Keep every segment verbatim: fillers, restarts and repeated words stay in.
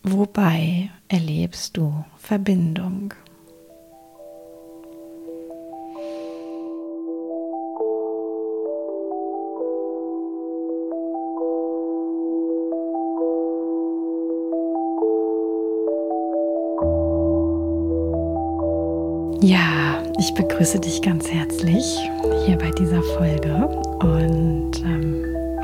Wobei erlebst du Verbindung? Ja, ich begrüße dich ganz herzlich hier bei dieser Folge und ähm,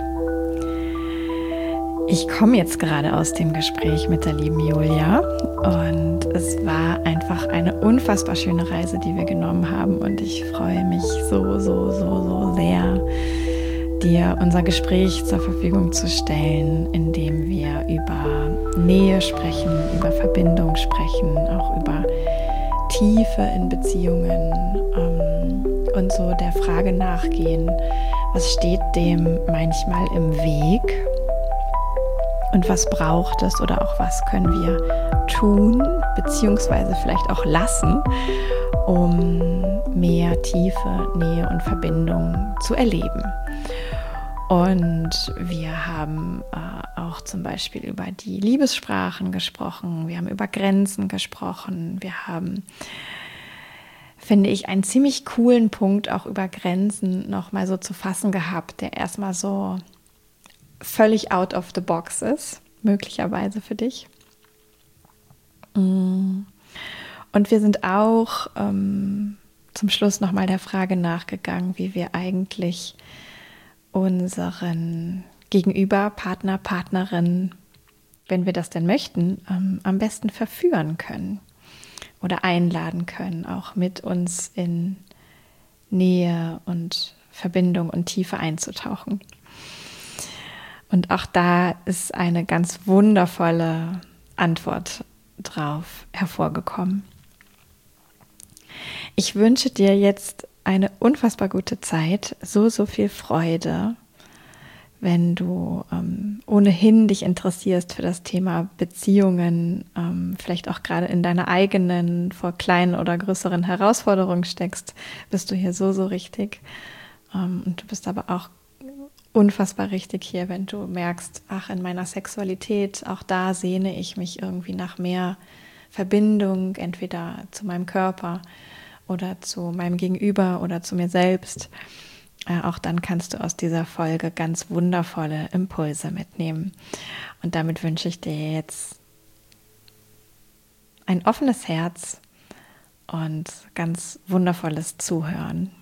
ich komme jetzt gerade aus dem Gespräch mit der lieben Julia und es war einfach eine unfassbar schöne Reise, die wir genommen haben und ich freue mich so, so, so, so sehr, dir unser Gespräch zur Verfügung zu stellen, indem wir über Nähe sprechen, über Verbindung sprechen, auch über Tiefe in Beziehungen ähm, und so der Frage nachgehen, was steht dem manchmal im Weg und was braucht es oder auch was können wir tun, beziehungsweise vielleicht auch lassen, um mehr Tiefe, Nähe und Verbindung zu erleben. Und wir haben äh, auch zum Beispiel über die Liebessprachen gesprochen, wir haben über Grenzen gesprochen, wir haben, finde ich, einen ziemlich coolen Punkt auch über Grenzen nochmal so zu fassen gehabt, der erstmal so völlig out of the box ist, möglicherweise für dich. Und wir sind auch ähm, zum Schluss nochmal der Frage nachgegangen, wie wir eigentlich unseren Gegenüber, Partner, Partnerin, wenn wir das denn möchten, ähm, am besten verführen können oder einladen können, auch mit uns in Nähe und Verbindung und Tiefe einzutauchen. Und auch da ist eine ganz wundervolle Antwort drauf hervorgekommen. Ich wünsche dir jetzt eine unfassbar gute Zeit, so, so viel Freude, wenn du ähm, ohnehin dich interessierst für das Thema Beziehungen, ähm, vielleicht auch gerade in deiner eigenen, vor kleinen oder größeren Herausforderungen steckst, bist du hier so, so richtig. Ähm, und du bist aber auch unfassbar richtig hier, wenn du merkst, ach, in meiner Sexualität, auch da sehne ich mich irgendwie nach mehr Verbindung, entweder zu meinem Körper oder zu meinem Gegenüber oder zu mir selbst. Äh, auch dann kannst du aus dieser Folge ganz wundervolle Impulse mitnehmen. Und damit wünsche ich dir jetzt ein offenes Herz und ganz wundervolles Zuhören.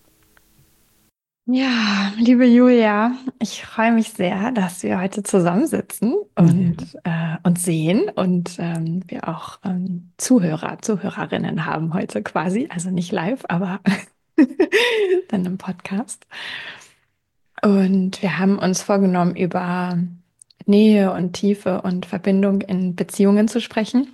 Ja, liebe Julia, ich freue mich sehr, dass wir heute zusammensitzen und mhm. äh, uns sehen und ähm, wir auch ähm, Zuhörer, Zuhörerinnen haben heute quasi, also nicht live, aber dann im Podcast. Und wir haben uns vorgenommen, über Nähe und Tiefe und Verbindung in Beziehungen zu sprechen.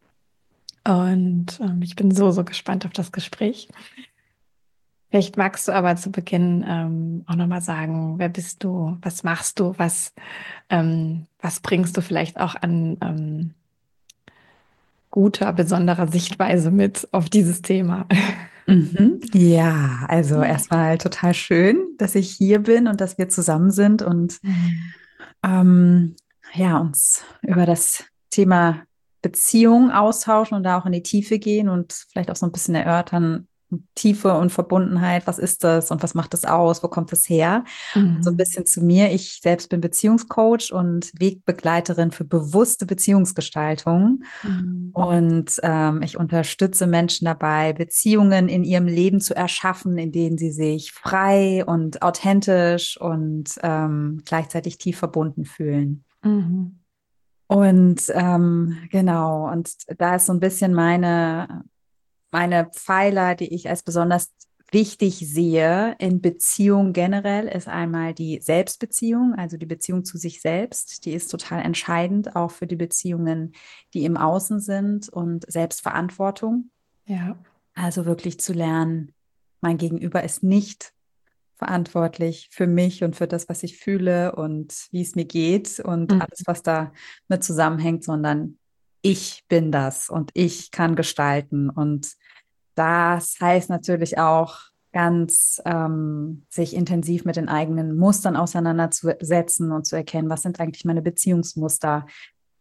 Und ähm, ich bin so, so gespannt auf das Gespräch. Vielleicht magst du aber zu Beginn ähm, auch nochmal sagen, wer bist du, was machst du, was, ähm, was bringst du vielleicht auch an ähm, guter, besonderer Sichtweise mit auf dieses Thema? Mhm. Ja, also erstmal total schön, dass ich hier bin und dass wir zusammen sind und Mhm. ähm, ja, uns über das Thema Beziehung austauschen und da auch in die Tiefe gehen und vielleicht auch so ein bisschen erörtern, Tiefe und Verbundenheit, was ist das und was macht das aus, wo kommt das her? Und so ein Mhm. bisschen zu mir, ich selbst bin Beziehungscoach und Wegbegleiterin für bewusste Beziehungsgestaltung. Mhm. Und ähm, ich unterstütze Menschen dabei, Beziehungen in ihrem Leben zu erschaffen, in denen sie sich frei und authentisch und ähm, gleichzeitig tief verbunden fühlen. Mhm. Und ähm, genau, und da ist so ein bisschen meine, meine Pfeiler, die ich als besonders wichtig sehe in Beziehung generell, ist einmal die Selbstbeziehung, also die Beziehung zu sich selbst. Die ist total entscheidend, auch für die Beziehungen, die im Außen sind, und Selbstverantwortung. Ja. Also wirklich zu lernen, mein Gegenüber ist nicht verantwortlich für mich und für das, was ich fühle und wie es mir geht und Mhm. alles, was da mit zusammenhängt, sondern ich bin das und ich kann gestalten. Und das heißt natürlich auch ganz ähm, sich intensiv mit den eigenen Mustern auseinanderzusetzen und zu erkennen, was sind eigentlich meine Beziehungsmuster,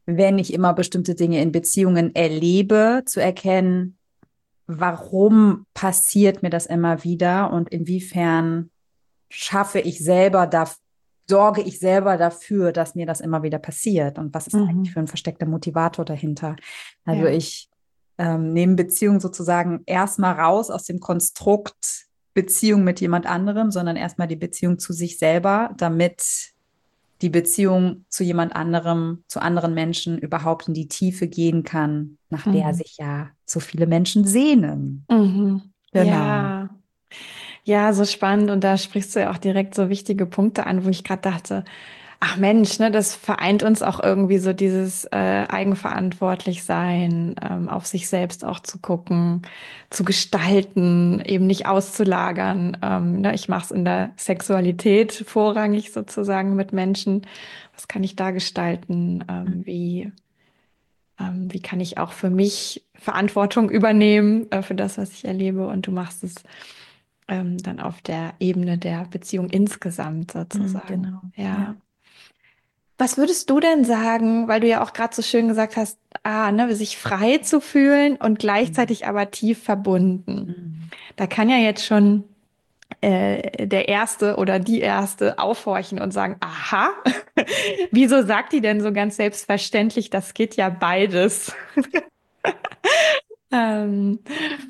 wenn ich immer bestimmte Dinge in Beziehungen erlebe, zu erkennen, warum passiert mir das immer wieder und inwiefern schaffe ich selber da, sorge ich selber dafür, dass mir das immer wieder passiert und was ist Mhm. eigentlich für ein versteckter Motivator dahinter. Also Ja. ich ähm, nehme Beziehung sozusagen erstmal raus aus dem Konstrukt Beziehung mit jemand anderem, sondern erstmal die Beziehung zu sich selber, damit die Beziehung zu jemand anderem, zu anderen Menschen überhaupt in die Tiefe gehen kann, nach der Mhm. sich ja so viele Menschen sehnen. Mhm. Genau. Ja. Ja, so spannend. Und da sprichst du ja auch direkt so wichtige Punkte an, wo ich gerade dachte, ach Mensch, ne, das vereint uns auch irgendwie so dieses äh, eigenverantwortlich sein, ähm, auf sich selbst auch zu gucken, zu gestalten, eben nicht auszulagern. Ähm, ne, ich mache es in der Sexualität vorrangig sozusagen mit Menschen. Was kann ich da gestalten? Ähm, wie, ähm, wie kann ich auch für mich Verantwortung übernehmen, äh, für das, was ich erlebe? Und du machst es ähm, dann auf der Ebene der Beziehung insgesamt Mhm, sozusagen. genau. Ja. Ja. Was würdest du denn sagen, weil du ja auch gerade so schön gesagt hast, ah, ne, sich frei zu fühlen und Mhm. gleichzeitig aber tief verbunden. Mhm. Da kann ja jetzt schon äh, der Erste oder die Erste aufhorchen und sagen, aha, wieso sagt die denn so ganz selbstverständlich, das geht ja beides? Ähm,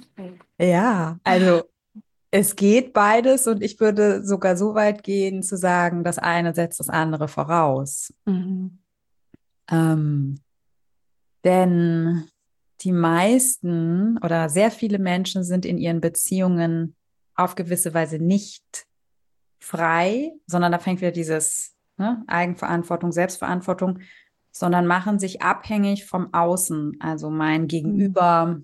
Ja, also es geht beides und ich würde sogar so weit gehen zu sagen, das eine setzt das andere voraus. mhm. Ähm, denn die meisten oder sehr viele Menschen sind in ihren Beziehungen auf gewisse Weise nicht frei, sondern da fängt wieder dieses, ne, Eigenverantwortung, Selbstverantwortung, sondern machen sich abhängig vom Außen. Also mein Mhm. Gegenüber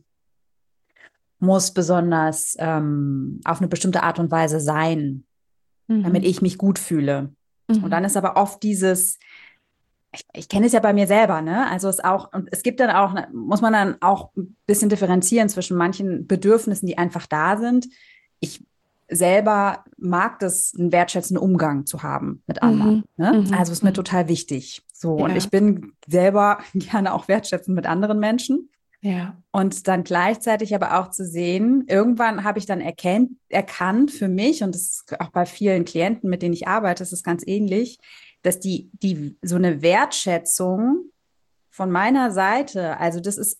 muss besonders ähm, auf eine bestimmte Art und Weise sein, damit Mhm. ich mich gut fühle. Und dann Mhm. ist aber oft dieses, ich, ich kenne es ja bei mir selber, ne? Also es auch, und es gibt dann auch, muss man dann auch ein bisschen differenzieren zwischen manchen Bedürfnissen, die einfach da sind. Ich selber mag das, einen wertschätzenden Umgang zu haben mit anderen. Mhm. Ne? Mhm. Also ist mir Mhm. total wichtig. So, und Ja, ich bin selber gerne auch wertschätzend mit anderen Menschen. ja. Und dann gleichzeitig aber auch zu sehen, irgendwann habe ich dann erkennt, erkannt für mich, und das ist auch bei vielen Klienten, mit denen ich arbeite, ist es ganz ähnlich, dass die, die so eine Wertschätzung von meiner Seite, also das ist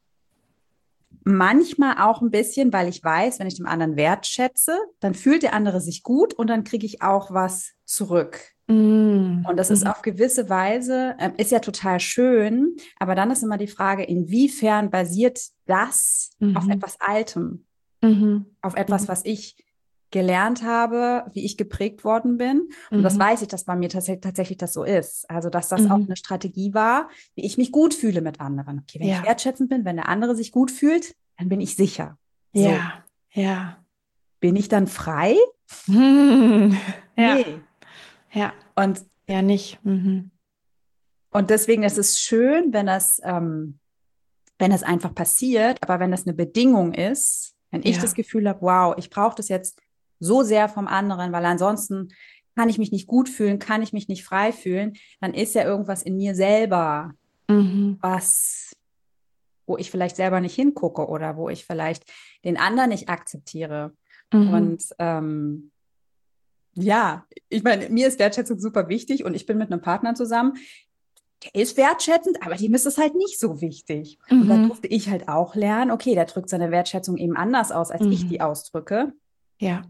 manchmal auch ein bisschen, weil ich weiß, wenn ich dem anderen wertschätze, dann fühlt der andere sich gut und dann kriege ich auch was zurück. Mhm. Und das ist Mhm. auf gewisse Weise, äh, ist ja total schön, aber dann ist immer die Frage, inwiefern basiert das auf Mhm. etwas Altem, Mhm. auf etwas, Mhm. was ich gelernt habe, wie ich geprägt worden bin. Und das Mhm. weiß ich, dass bei mir tats tatsächlich das so ist. Also, dass das auch Mhm. eine Strategie war, wie ich mich gut fühle mit anderen. Okay, wenn ich Ja, wertschätzend bin, wenn der andere sich gut fühlt, dann bin ich sicher. So, ja, ja. bin ich dann frei? Mhm. Ja, Nee. ja, Und, ja, nicht. Mhm. und deswegen ist es schön, wenn das, ähm, wenn es einfach passiert, aber wenn das eine Bedingung ist, wenn ich das Ja. Gefühl habe, wow, ich brauche das jetzt so sehr vom anderen, weil ansonsten kann ich mich nicht gut fühlen, kann ich mich nicht frei fühlen, dann ist ja irgendwas in mir selber, Mhm. was, wo ich vielleicht selber nicht hingucke oder wo ich vielleicht den anderen nicht akzeptiere. Mhm. Und ähm, ja, ich meine, mir ist Wertschätzung super wichtig und ich bin mit einem Partner zusammen, der ist wertschätzend, aber dem ist es halt nicht so wichtig. Und da Mhm. durfte ich halt auch lernen, okay, der drückt seine Wertschätzung eben anders aus, als ich die Mhm. ausdrücke. Ja.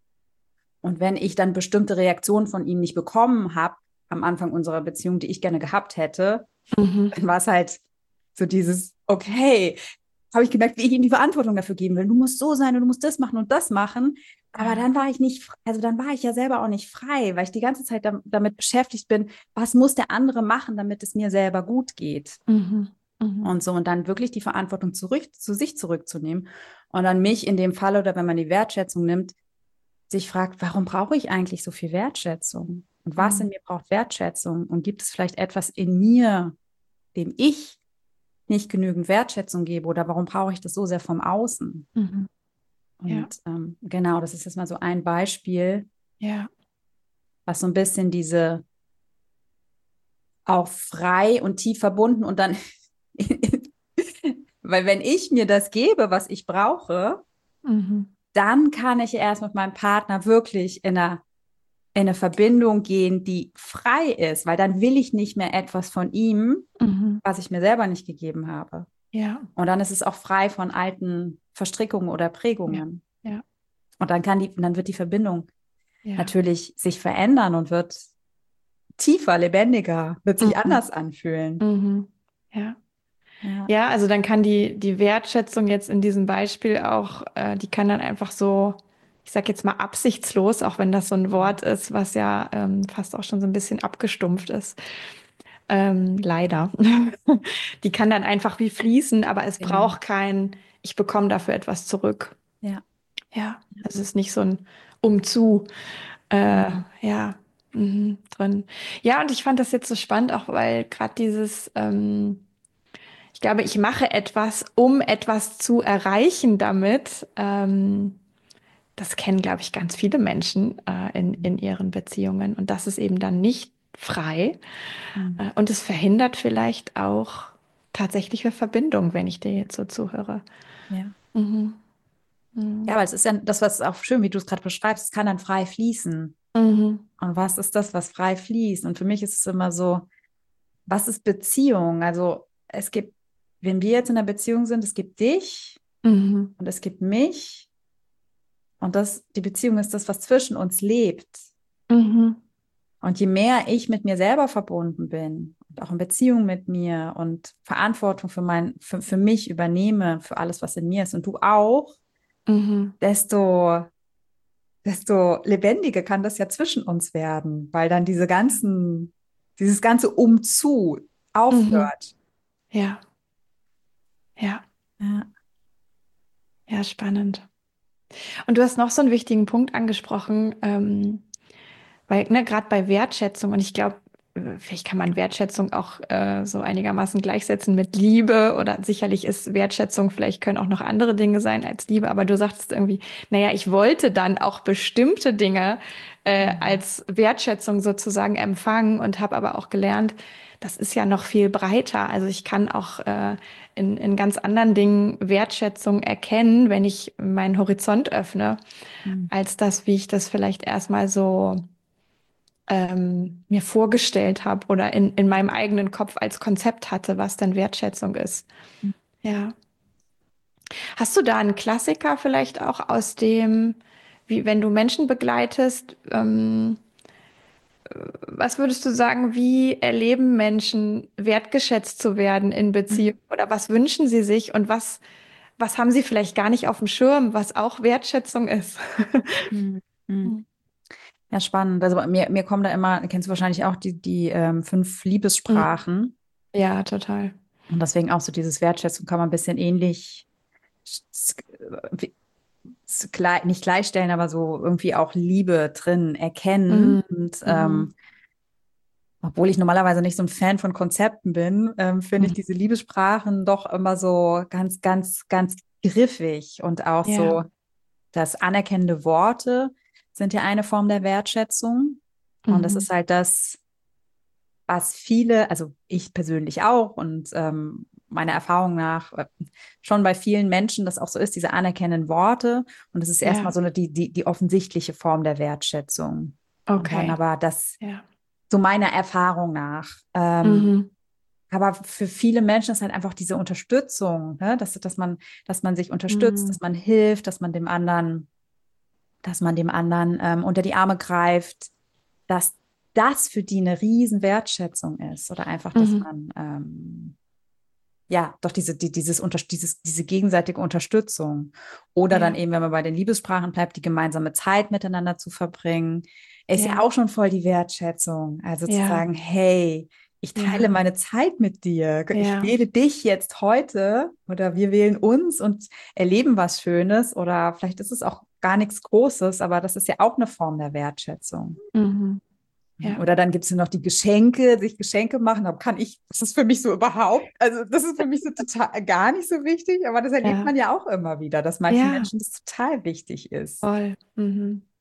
Und wenn ich dann bestimmte Reaktionen von ihm nicht bekommen habe am Anfang unserer Beziehung, die ich gerne gehabt hätte, Mhm. dann war es halt so dieses, okay, habe ich gemerkt, wie ich ihm die Verantwortung dafür geben will. Du musst so sein und du musst das machen und das machen. Aber Ja. dann war ich nicht, also dann war ich ja selber auch nicht frei, weil ich die ganze Zeit damit beschäftigt bin, was muss der andere machen, damit es mir selber gut geht. Mhm. Mhm. Und so, und dann wirklich die Verantwortung zurück, zu sich zurückzunehmen. Und dann mich in dem Fall oder wenn man die Wertschätzung nimmt, sich fragt, warum brauche ich eigentlich so viel Wertschätzung? Und was in Mhm. mir braucht Wertschätzung? Und gibt es vielleicht etwas in mir, dem ich nicht genügend Wertschätzung gebe? Oder warum brauche ich das so sehr vom Außen? Mhm. Ja. Und ähm, genau, das ist jetzt mal so ein Beispiel, Ja. was so ein bisschen diese auch frei und tief verbunden und dann, weil wenn ich mir das gebe, was ich brauche, Mhm. dann kann ich erst mit meinem Partner wirklich in einer, in eine Verbindung gehen, die frei ist, weil dann will ich nicht mehr etwas von ihm, Mhm. was ich mir selber nicht gegeben habe. Ja. Und dann ist es auch frei von alten Verstrickungen oder Ja. Prägungen. Ja. Und dann kann die, dann wird die Verbindung Ja. natürlich sich verändern und wird tiefer, lebendiger, wird sich Mhm. anders anfühlen. Mhm. Ja. Ja. Ja, also dann kann die, die Wertschätzung jetzt in diesem Beispiel auch, äh, die kann dann einfach so, ich sag jetzt mal absichtslos, auch wenn das so ein Wort ist, was ja ähm, fast auch schon so ein bisschen abgestumpft ist. Ähm, leider. Die kann dann einfach wie fließen, aber es Genau. braucht kein, ich bekomme dafür etwas zurück. Ja. Ja, es ist nicht so ein Umzu, äh, Mhm. ja, mhm, drin. Ja, und ich fand das jetzt so spannend, auch weil gerade dieses, ähm, ich glaube, ich mache etwas, um etwas zu erreichen damit. Ähm, das kennen, glaube ich, ganz viele Menschen äh, in, in ihren Beziehungen. Und das ist eben dann nicht frei. Mhm. Äh, und es verhindert vielleicht auch tatsächliche Verbindung, wenn ich dir jetzt so zuhöre. Ja. Mhm. Ja, Mhm. aber es ist ja, das, was auch schön, wie du es gerade beschreibst, es kann dann frei fließen. Mhm. Und was ist das, was frei fließt? Und für mich ist es immer so, was ist Beziehung? Also es gibt, wenn wir jetzt in einer Beziehung sind, es gibt dich Mhm. und es gibt mich. Und das, die Beziehung ist das, was zwischen uns lebt. Mhm. Und je mehr ich mit mir selber verbunden bin und auch in Beziehung mit mir und Verantwortung für mein, für, für mich übernehme, für alles, was in mir ist, und du auch, Mhm. desto, desto lebendiger kann das ja zwischen uns werden, weil dann diese ganzen, dieses ganze Umzu Mhm. aufhört. Ja, ja, Ja. ja, spannend. Und du hast noch so einen wichtigen Punkt angesprochen, ähm, weil, ne, gerade bei Wertschätzung, und ich glaube, äh, vielleicht kann man Wertschätzung auch äh, so einigermaßen gleichsetzen mit Liebe oder sicherlich ist Wertschätzung, vielleicht können auch noch andere Dinge sein als Liebe, aber du sagtest irgendwie, naja, ich wollte dann auch bestimmte Dinge äh, Mhm. als Wertschätzung sozusagen empfangen und habe aber auch gelernt, das ist ja noch viel breiter. Also ich kann auch äh, in, in ganz anderen Dingen Wertschätzung erkennen, wenn ich meinen Horizont öffne, Mhm. als das, wie ich das vielleicht erstmal so ähm, mir vorgestellt habe oder in, in meinem eigenen Kopf als Konzept hatte, was denn Wertschätzung ist. Ja. Hast du da einen Klassiker vielleicht auch aus dem, wie wenn du Menschen begleitest, ähm, was würdest du sagen, wie erleben Menschen wertgeschätzt zu werden in Beziehung oder was wünschen sie sich und was, was haben sie vielleicht gar nicht auf dem Schirm, was auch Wertschätzung ist? Mhm. Mhm. Ja, spannend. Also mir, mir kommen da immer, kennst du wahrscheinlich auch die, die ähm, fünf Mhm. Liebessprachen. Ja, total. Und deswegen auch so dieses Wertschätzung kann man ein bisschen ähnlich, s- wie- s- gleich- nicht gleichstellen, aber so irgendwie auch Liebe drin erkennen. Mhm. Und Mhm. ähm, obwohl ich normalerweise nicht so ein Fan von Konzepten bin, ähm, finde ich Mhm. diese Liebessprachen doch immer so ganz, ganz, ganz griffig und auch Ja. so, dass anerkennende Worte sind ja eine Form der Wertschätzung. Und das Mhm. ist halt das, was viele, also ich persönlich auch und ähm, meiner Erfahrung nach äh, schon bei vielen Menschen das auch so ist, diese anerkennenden Worte. Und das ist erstmal Ja. so eine, die, die, die offensichtliche Form der Wertschätzung. Und dann Okay. aber das, Ja. so meiner Erfahrung nach. Ähm, Mhm. aber für viele Menschen ist halt einfach diese Unterstützung, ne? dass, dass man, dass man sich unterstützt, Mhm. dass man hilft, dass man dem anderen, dass man dem anderen ähm, unter die Arme greift, dass das für die eine riesen Wertschätzung ist oder einfach, dass Mhm. man ähm, ja doch diese, die, dieses, unter, dieses, diese gegenseitige Unterstützung oder dann Ja. eben, wenn man bei den Liebessprachen bleibt, die gemeinsame Zeit miteinander zu verbringen, ist ja Ja. auch schon voll die Wertschätzung. Also zu Ja. sagen, hey, ich teile Ja. meine Zeit mit dir. Ich Ja. wähle dich jetzt heute oder wir wählen uns und erleben was Schönes oder vielleicht ist es auch gar nichts Großes, aber das ist ja auch eine Form der Wertschätzung. Mhm. Ja. Oder dann gibt es ja noch die Geschenke, sich Geschenke machen. Da kann ich, das ist für mich so überhaupt, also das ist für mich so total gar nicht so wichtig, aber das erlebt Ja. man ja auch immer wieder, dass manchen Ja. Menschen das total wichtig ist. Voll. Mhm.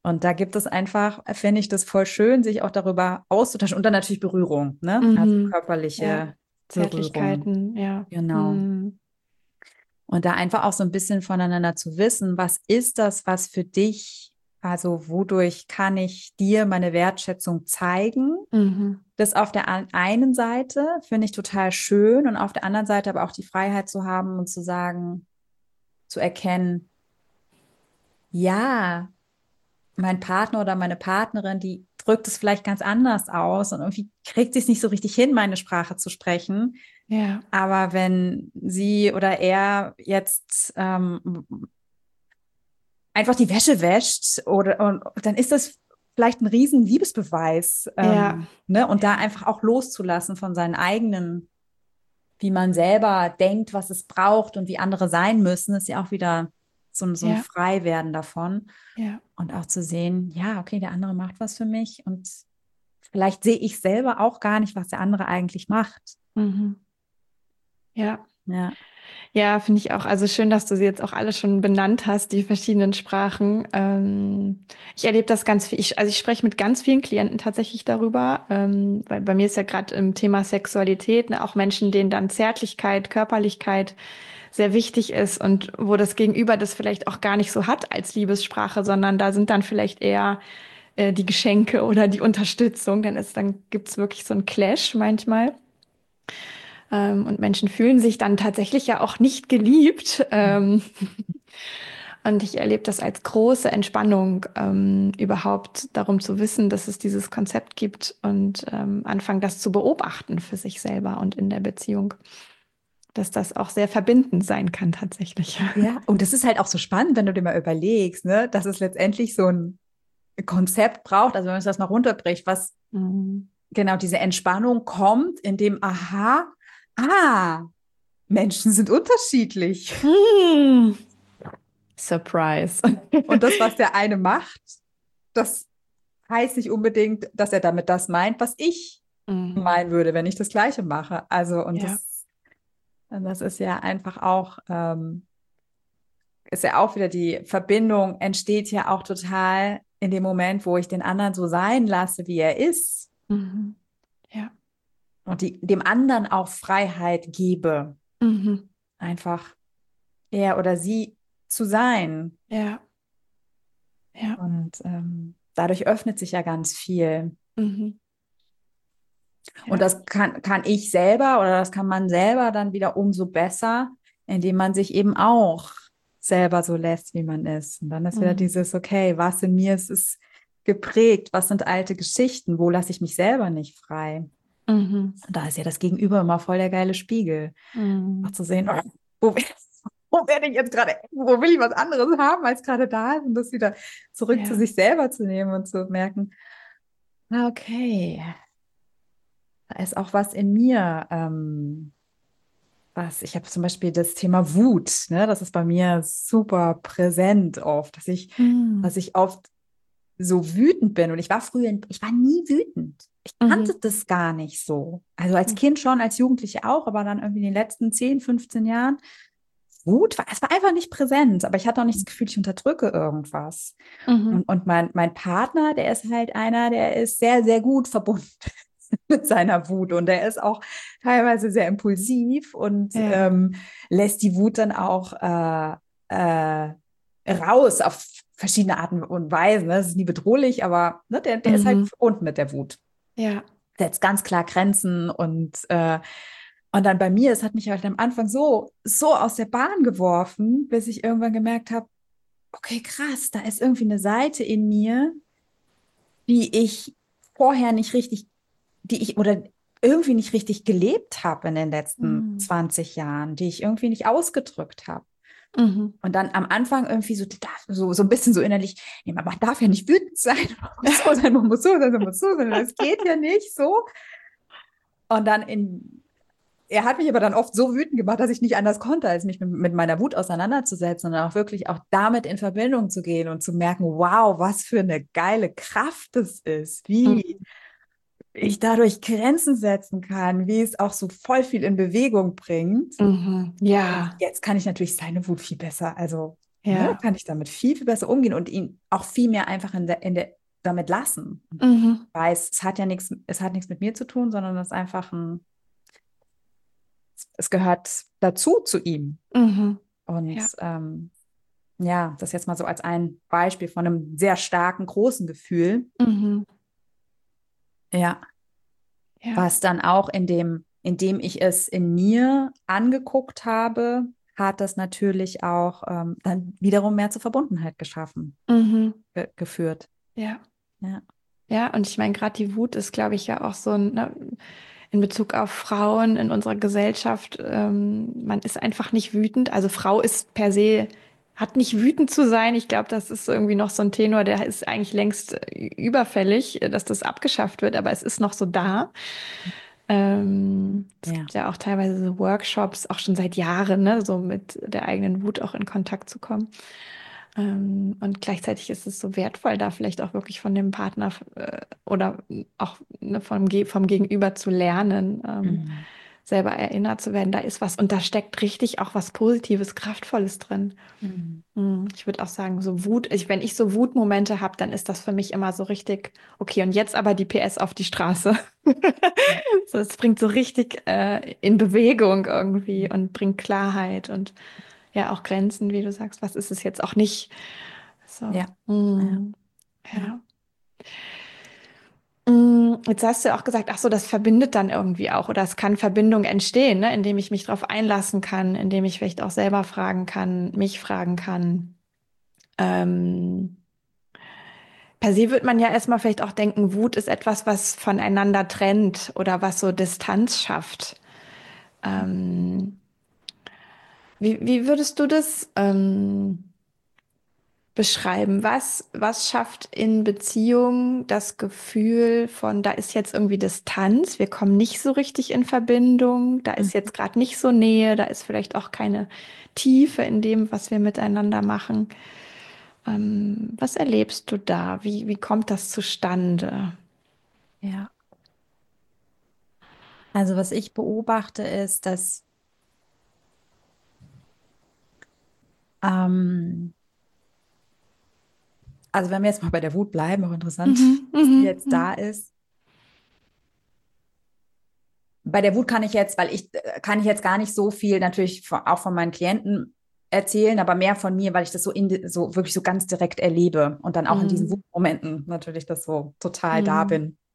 Und da gibt es einfach, finde ich das voll schön, sich auch darüber auszutauschen. Und dann natürlich Berührung, ne? Also Mhm. Ja. körperliche Berührung. Zärtlichkeiten, ja. Genau. Mhm. Und da einfach auch so ein bisschen voneinander zu wissen, was ist das, was für dich, also wodurch kann ich dir meine Wertschätzung zeigen? Mhm. Das auf der an- einen Seite finde ich total schön und auf der anderen Seite aber auch die Freiheit zu haben und zu sagen, zu erkennen, ja, mein Partner oder meine Partnerin, die drückt es vielleicht ganz anders aus und irgendwie kriegt sie es nicht so richtig hin, meine Sprache zu sprechen. Ja. Aber wenn sie oder er jetzt ähm, einfach die Wäsche wäscht oder und dann ist das vielleicht ein riesen Liebesbeweis, Ja. ähm, ne? Und da Ja. einfach auch loszulassen von seinen eigenen, wie man selber denkt, was es braucht und wie andere sein müssen, ist ja auch wieder so, ein- so ein Ja. Freiwerden davon. Ja. Und auch zu sehen, ja, okay, der andere macht was für mich und vielleicht sehe ich selber auch gar nicht, was der andere eigentlich macht. Mhm. Ja. Ja, Ja, finde ich auch. Also schön, dass du sie jetzt auch alle schon benannt hast, die verschiedenen Sprachen. Ähm, ich erlebe das ganz viel. Ich, also ich spreche mit ganz vielen Klienten tatsächlich darüber, ähm, weil bei mir ist ja gerade im Thema Sexualität, ne, auch Menschen, denen dann Zärtlichkeit, Körperlichkeit sehr wichtig ist und wo das Gegenüber das vielleicht auch gar nicht so hat als Liebessprache, sondern da sind dann vielleicht eher äh, die Geschenke oder die Unterstützung. Dann ist, dann gibt's wirklich so einen Clash manchmal. Ähm, und Menschen fühlen sich dann tatsächlich ja auch nicht geliebt. Ähm, und ich erlebe das als große Entspannung, ähm, überhaupt darum zu wissen, dass es dieses Konzept gibt und ähm, anfangen, das zu beobachten für sich selber und in der Beziehung, dass das auch sehr verbindend sein kann tatsächlich. ja, und das ist halt auch so spannend, wenn du dir mal überlegst, ne, dass es letztendlich so ein Konzept braucht, also wenn man das mal runterbricht, was Mhm. genau diese Entspannung kommt, in dem, aha, ah, Menschen sind unterschiedlich. Hm. Surprise. Und das, was der eine macht, das heißt nicht unbedingt, dass er damit das meint, was ich Mhm. meinen würde, wenn ich das Gleiche mache. Also, und Ja. das, das ist ja einfach auch, ähm, ist ja auch wieder die Verbindung, entsteht ja auch total in dem Moment, wo ich den anderen so sein lasse, wie er ist Mhm. Ja. und die, dem anderen auch Freiheit gebe, Mhm. einfach er oder sie zu sein. Ja. Ja. Und ähm, dadurch öffnet sich ja ganz viel. Mhm. Und Ja. das kann, kann ich selber oder das kann man selber dann wieder umso besser, indem man sich eben auch selber so lässt, wie man ist. Und dann ist wieder Mhm. dieses, okay, was in mir ist, ist geprägt, was sind alte Geschichten, wo lasse ich mich selber nicht frei? Mhm. Und da ist ja das Gegenüber immer voll der geile Spiegel. Auch Mhm. zu sehen, oh, wo, wo werde ich jetzt gerade, wo will ich was anderes haben, als gerade da ist und das wieder zurück zu Ja. sich selber zu nehmen und zu merken, ah, okay, da ist auch was in mir, ähm, was, ich habe zum Beispiel das Thema Wut, ne? Das ist bei mir super präsent oft, dass ich, Mhm. dass ich oft so wütend bin. Und ich war früher, ich war nie wütend. Ich kannte Mhm. das gar nicht so. Also als Kind schon, als Jugendliche auch, aber dann irgendwie in den letzten zehn, fünfzehn Jahren, Wut war, es war einfach nicht präsent, aber ich hatte auch nicht das Gefühl, ich unterdrücke irgendwas. Mhm. Und, und mein, mein Partner, der ist halt einer, der ist sehr, sehr gut verbunden mit seiner Wut und der ist auch teilweise sehr impulsiv und Ja. ähm, lässt die Wut dann auch äh, äh, raus auf verschiedene Arten und Weisen. Ne? Das ist nie bedrohlich, aber ne, der, der ist halt Mhm. verbunden mit der Wut. Ja. Setzt ganz klar Grenzen und äh, und dann bei mir, es hat mich halt am Anfang so so aus der Bahn geworfen, bis ich irgendwann gemerkt habe, okay, krass, da ist irgendwie eine Seite in mir, die ich vorher nicht richtig, die ich oder irgendwie nicht richtig gelebt habe in den letzten Mhm. zwanzig Jahren, die ich irgendwie nicht ausgedrückt habe. Mhm. Und dann am Anfang irgendwie so, so, so ein bisschen so innerlich, nee, man darf ja nicht wütend sein, man muss so sein, man muss so sein, man muss so sein, das geht ja nicht so. Und dann in, er hat mich aber dann oft so wütend gemacht, dass ich nicht anders konnte, als mich mit, mit meiner Wut auseinanderzusetzen und auch wirklich auch damit in Verbindung zu gehen und zu merken, wow, was für eine geile Kraft das ist, wie Mhm. ich dadurch Grenzen setzen kann, wie es auch so voll viel in Bewegung bringt. Mhm. Und Ja. jetzt kann ich natürlich seine Wut viel besser, also ne, Ja. kann ich damit viel, viel besser umgehen und ihn auch viel mehr einfach in der, in der, damit lassen. Und Mhm. ich weiß, es hat ja nichts, es hat nichts mit mir zu tun, sondern es ist einfach ein, es gehört dazu zu ihm. Mhm. Und Ja. ähm, ja, das jetzt mal so als ein Beispiel von einem sehr starken, großen Gefühl. Mhm. Ja, Ja. was dann auch in dem, indem ich es in mir angeguckt habe, hat das natürlich auch ähm, dann wiederum mehr zur Verbundenheit geschaffen, Mhm. ge geführt. Ja. Ja. Ja, und ich meine, gerade die Wut ist, glaube ich, ja auch so ein, ne, in Bezug auf Frauen in unserer Gesellschaft, ähm, man ist einfach nicht wütend. Also Frau ist per se, hat nicht wütend zu sein. Ich glaube, das ist irgendwie noch so ein Tenor, der ist eigentlich längst äh, überfällig, äh, dass das abgeschafft wird, aber es ist noch so da. Ähm, es Ja. gibt ja auch teilweise so Workshops, auch schon seit Jahren, ne, so mit der eigenen Wut auch in Kontakt zu kommen. Ähm, und gleichzeitig ist es so wertvoll, da vielleicht auch wirklich von dem Partner äh, oder auch ne, vom, Ge vom Gegenüber zu lernen, ähm, Mhm. selber erinnert zu werden, da ist was und da steckt richtig auch was Positives, Kraftvolles drin. Mhm. Hm, Ich würde auch sagen, so Wut, ich, wenn ich so Wutmomente habe, dann ist das für mich immer so richtig, okay, und jetzt aber die P S auf die Straße. So, es bringt so richtig äh, in Bewegung irgendwie und bringt Klarheit und ja auch Grenzen, wie du sagst, was ist es jetzt auch nicht? So, Ja. Ja. hm, Ja. ja. Hm, Jetzt hast du auch gesagt, ach so, das verbindet dann irgendwie auch oder es kann Verbindung entstehen, ne, indem ich mich darauf einlassen kann, indem ich vielleicht auch selber fragen kann, mich fragen kann. Ähm, Per se wird man ja erstmal vielleicht auch denken, Wut ist etwas, was voneinander trennt oder was so Distanz schafft. Ähm, wie, wie würdest du das ähm, beschreiben? Was, was schafft in Beziehung das Gefühl von, da ist jetzt irgendwie Distanz, wir kommen nicht so richtig in Verbindung, da ist Mhm. jetzt gerade nicht so Nähe, da ist vielleicht auch keine Tiefe in dem, was wir miteinander machen. Ähm, was erlebst du da? Wie, wie kommt das zustande? Ja. Also was ich beobachte ist, dass ähm, also wenn wir jetzt mal bei der Wut bleiben, auch interessant, Mhm, dass die mhm, jetzt mhm, da ist. Bei der Wut kann ich jetzt, weil ich äh, kann ich jetzt gar nicht so viel natürlich von, auch von meinen Klienten erzählen, aber mehr von mir, weil ich das so, in, so wirklich so ganz direkt erlebe und dann auch in diesen mhm, Wutmomenten natürlich das so total da mhm, bin.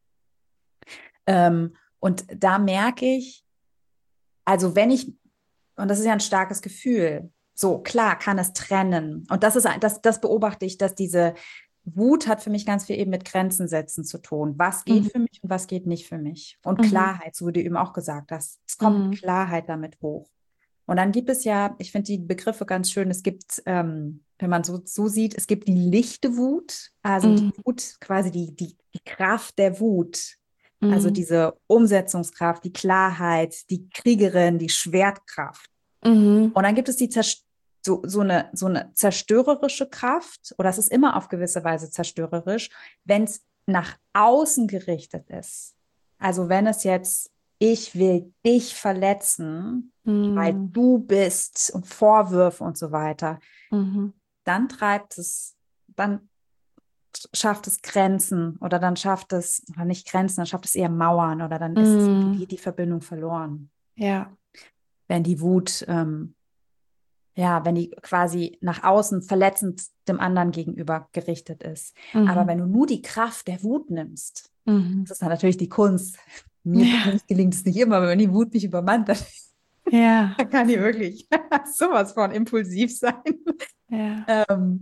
Ähm, und da merke ich, also wenn ich, und das ist ja ein starkes Gefühl, so klar kann es trennen. Und das ist, ein- das, das beobachte ich, dass diese Wut hat für mich ganz viel eben mit Grenzen setzen zu tun. Was geht mhm, für mich und was geht nicht für mich? Und mhm, Klarheit, so wie du eben auch gesagt hast. Es kommt mhm, Klarheit damit hoch. Und dann gibt es ja, ich finde die Begriffe ganz schön, es gibt, ähm, wenn man so, so sieht, es gibt die lichte Wut, also die mhm, Wut, quasi die, die, die Kraft der Wut, also mhm, diese Umsetzungskraft, die Klarheit, die Kriegerin, die Schwertkraft. mhm, Und dann gibt es die Zerst so, so, eine, so eine zerstörerische Kraft, oder es ist immer auf gewisse Weise zerstörerisch, wenn es nach außen gerichtet ist. Also wenn es jetzt, ich will dich verletzen, weil mhm, du bist und Vorwürfe und so weiter, mhm, dann treibt es, dann schafft es Grenzen oder dann schafft es, oder nicht Grenzen, dann schafft es eher Mauern oder dann ist es, mhm. geht die Verbindung verloren. Ja. Wenn die Wut ähm, ja, wenn die quasi nach außen verletzend dem anderen gegenüber gerichtet ist. Aber Mhm, wenn du nur die Kraft der Wut nimmst, mhm. das ist dann natürlich die Kunst. Mir Ja, persönlich gelingt es nicht immer, aber wenn die Wut mich übermannt, dann, ja, dann kann die wirklich sowas von impulsiv sein. ja. Ähm,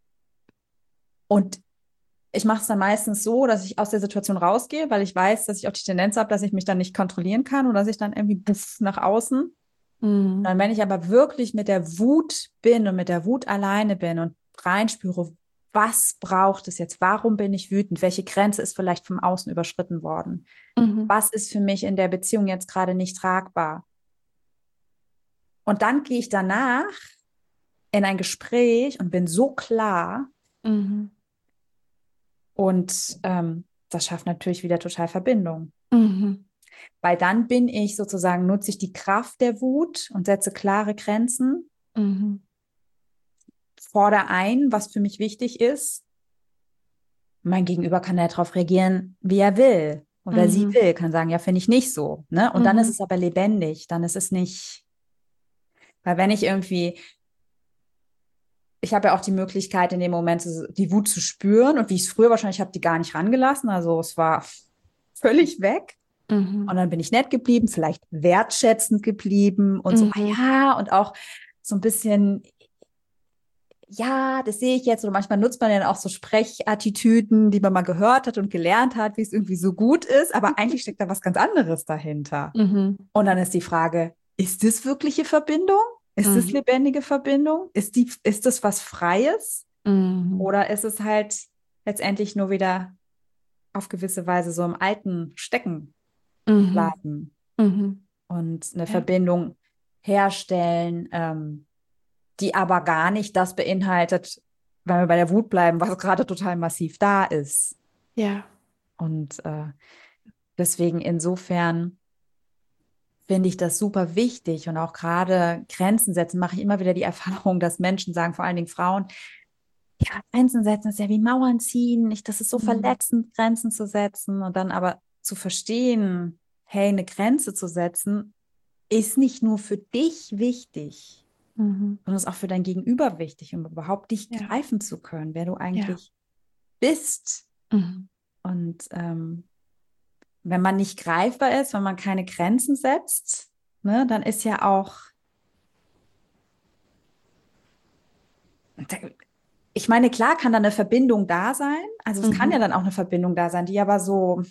und ich mache es dann meistens so, dass ich aus der Situation rausgehe, weil ich weiß, dass ich auch die Tendenz habe, dass ich mich dann nicht kontrollieren kann oder dass ich dann irgendwie buff nach außen. Mhm, Und wenn ich aber wirklich mit der Wut bin und mit der Wut alleine bin und reinspüre, was braucht es jetzt? Warum bin ich wütend? Welche Grenze ist vielleicht vom Außen überschritten worden? mhm, Was ist für mich in der Beziehung jetzt gerade nicht tragbar? Und dann gehe ich danach in ein Gespräch und bin so klar mhm, und ähm, das schafft natürlich wieder total Verbindung. mhm, Weil dann bin ich sozusagen, nutze ich die Kraft der Wut und setze klare Grenzen, mhm, fordere ein, was für mich wichtig ist. Mein Gegenüber kann darauf reagieren, wie er will oder mhm. sie will, kann sagen, ja, finde ich nicht so. Ne? Und mhm. dann ist es aber lebendig, dann ist es nicht, weil wenn ich irgendwie, ich habe ja auch die Möglichkeit in dem Moment die Wut zu spüren und wie ich es früher wahrscheinlich habe, die gar nicht rangelassen, also es war völlig weg. Mhm. Und dann bin ich nett geblieben, vielleicht wertschätzend geblieben und mhm. so, ah ja, und auch so ein bisschen, ja, das sehe ich jetzt. Oder manchmal nutzt man ja auch so Sprechattitüden, die man mal gehört hat und gelernt hat, wie es irgendwie so gut ist. Aber eigentlich steckt da was ganz anderes dahinter. Mhm. Und dann ist die Frage, ist das wirkliche Verbindung? Ist mhm. das lebendige Verbindung? Ist die, ist das was Freies? Mhm. Oder ist es halt letztendlich nur wieder auf gewisse Weise so im Alten stecken mhm. bleiben mhm. und eine ja. Verbindung herstellen, ähm, die aber gar nicht das beinhaltet, wenn wir bei der Wut bleiben, was gerade total massiv da ist. Ja. Und äh, deswegen insofern finde ich das super wichtig und auch gerade Grenzen setzen, mache ich immer wieder die Erfahrung, dass Menschen sagen, vor allen Dingen Frauen, ja, Grenzen setzen ist ja wie Mauern ziehen, nicht, das ist so mhm. verletzend, Grenzen zu setzen und dann aber zu verstehen, hey, eine Grenze zu setzen, ist nicht nur für dich wichtig, mhm. sondern ist auch für dein Gegenüber wichtig, um überhaupt dich ja. greifen zu können, wer du eigentlich ja. bist. Mhm. Und ähm, wenn man nicht greifbar ist, wenn man keine Grenzen setzt, ne, dann ist ja auch, ich meine, klar kann da eine Verbindung da sein, also es mhm. kann ja dann auch eine Verbindung da sein, die aber so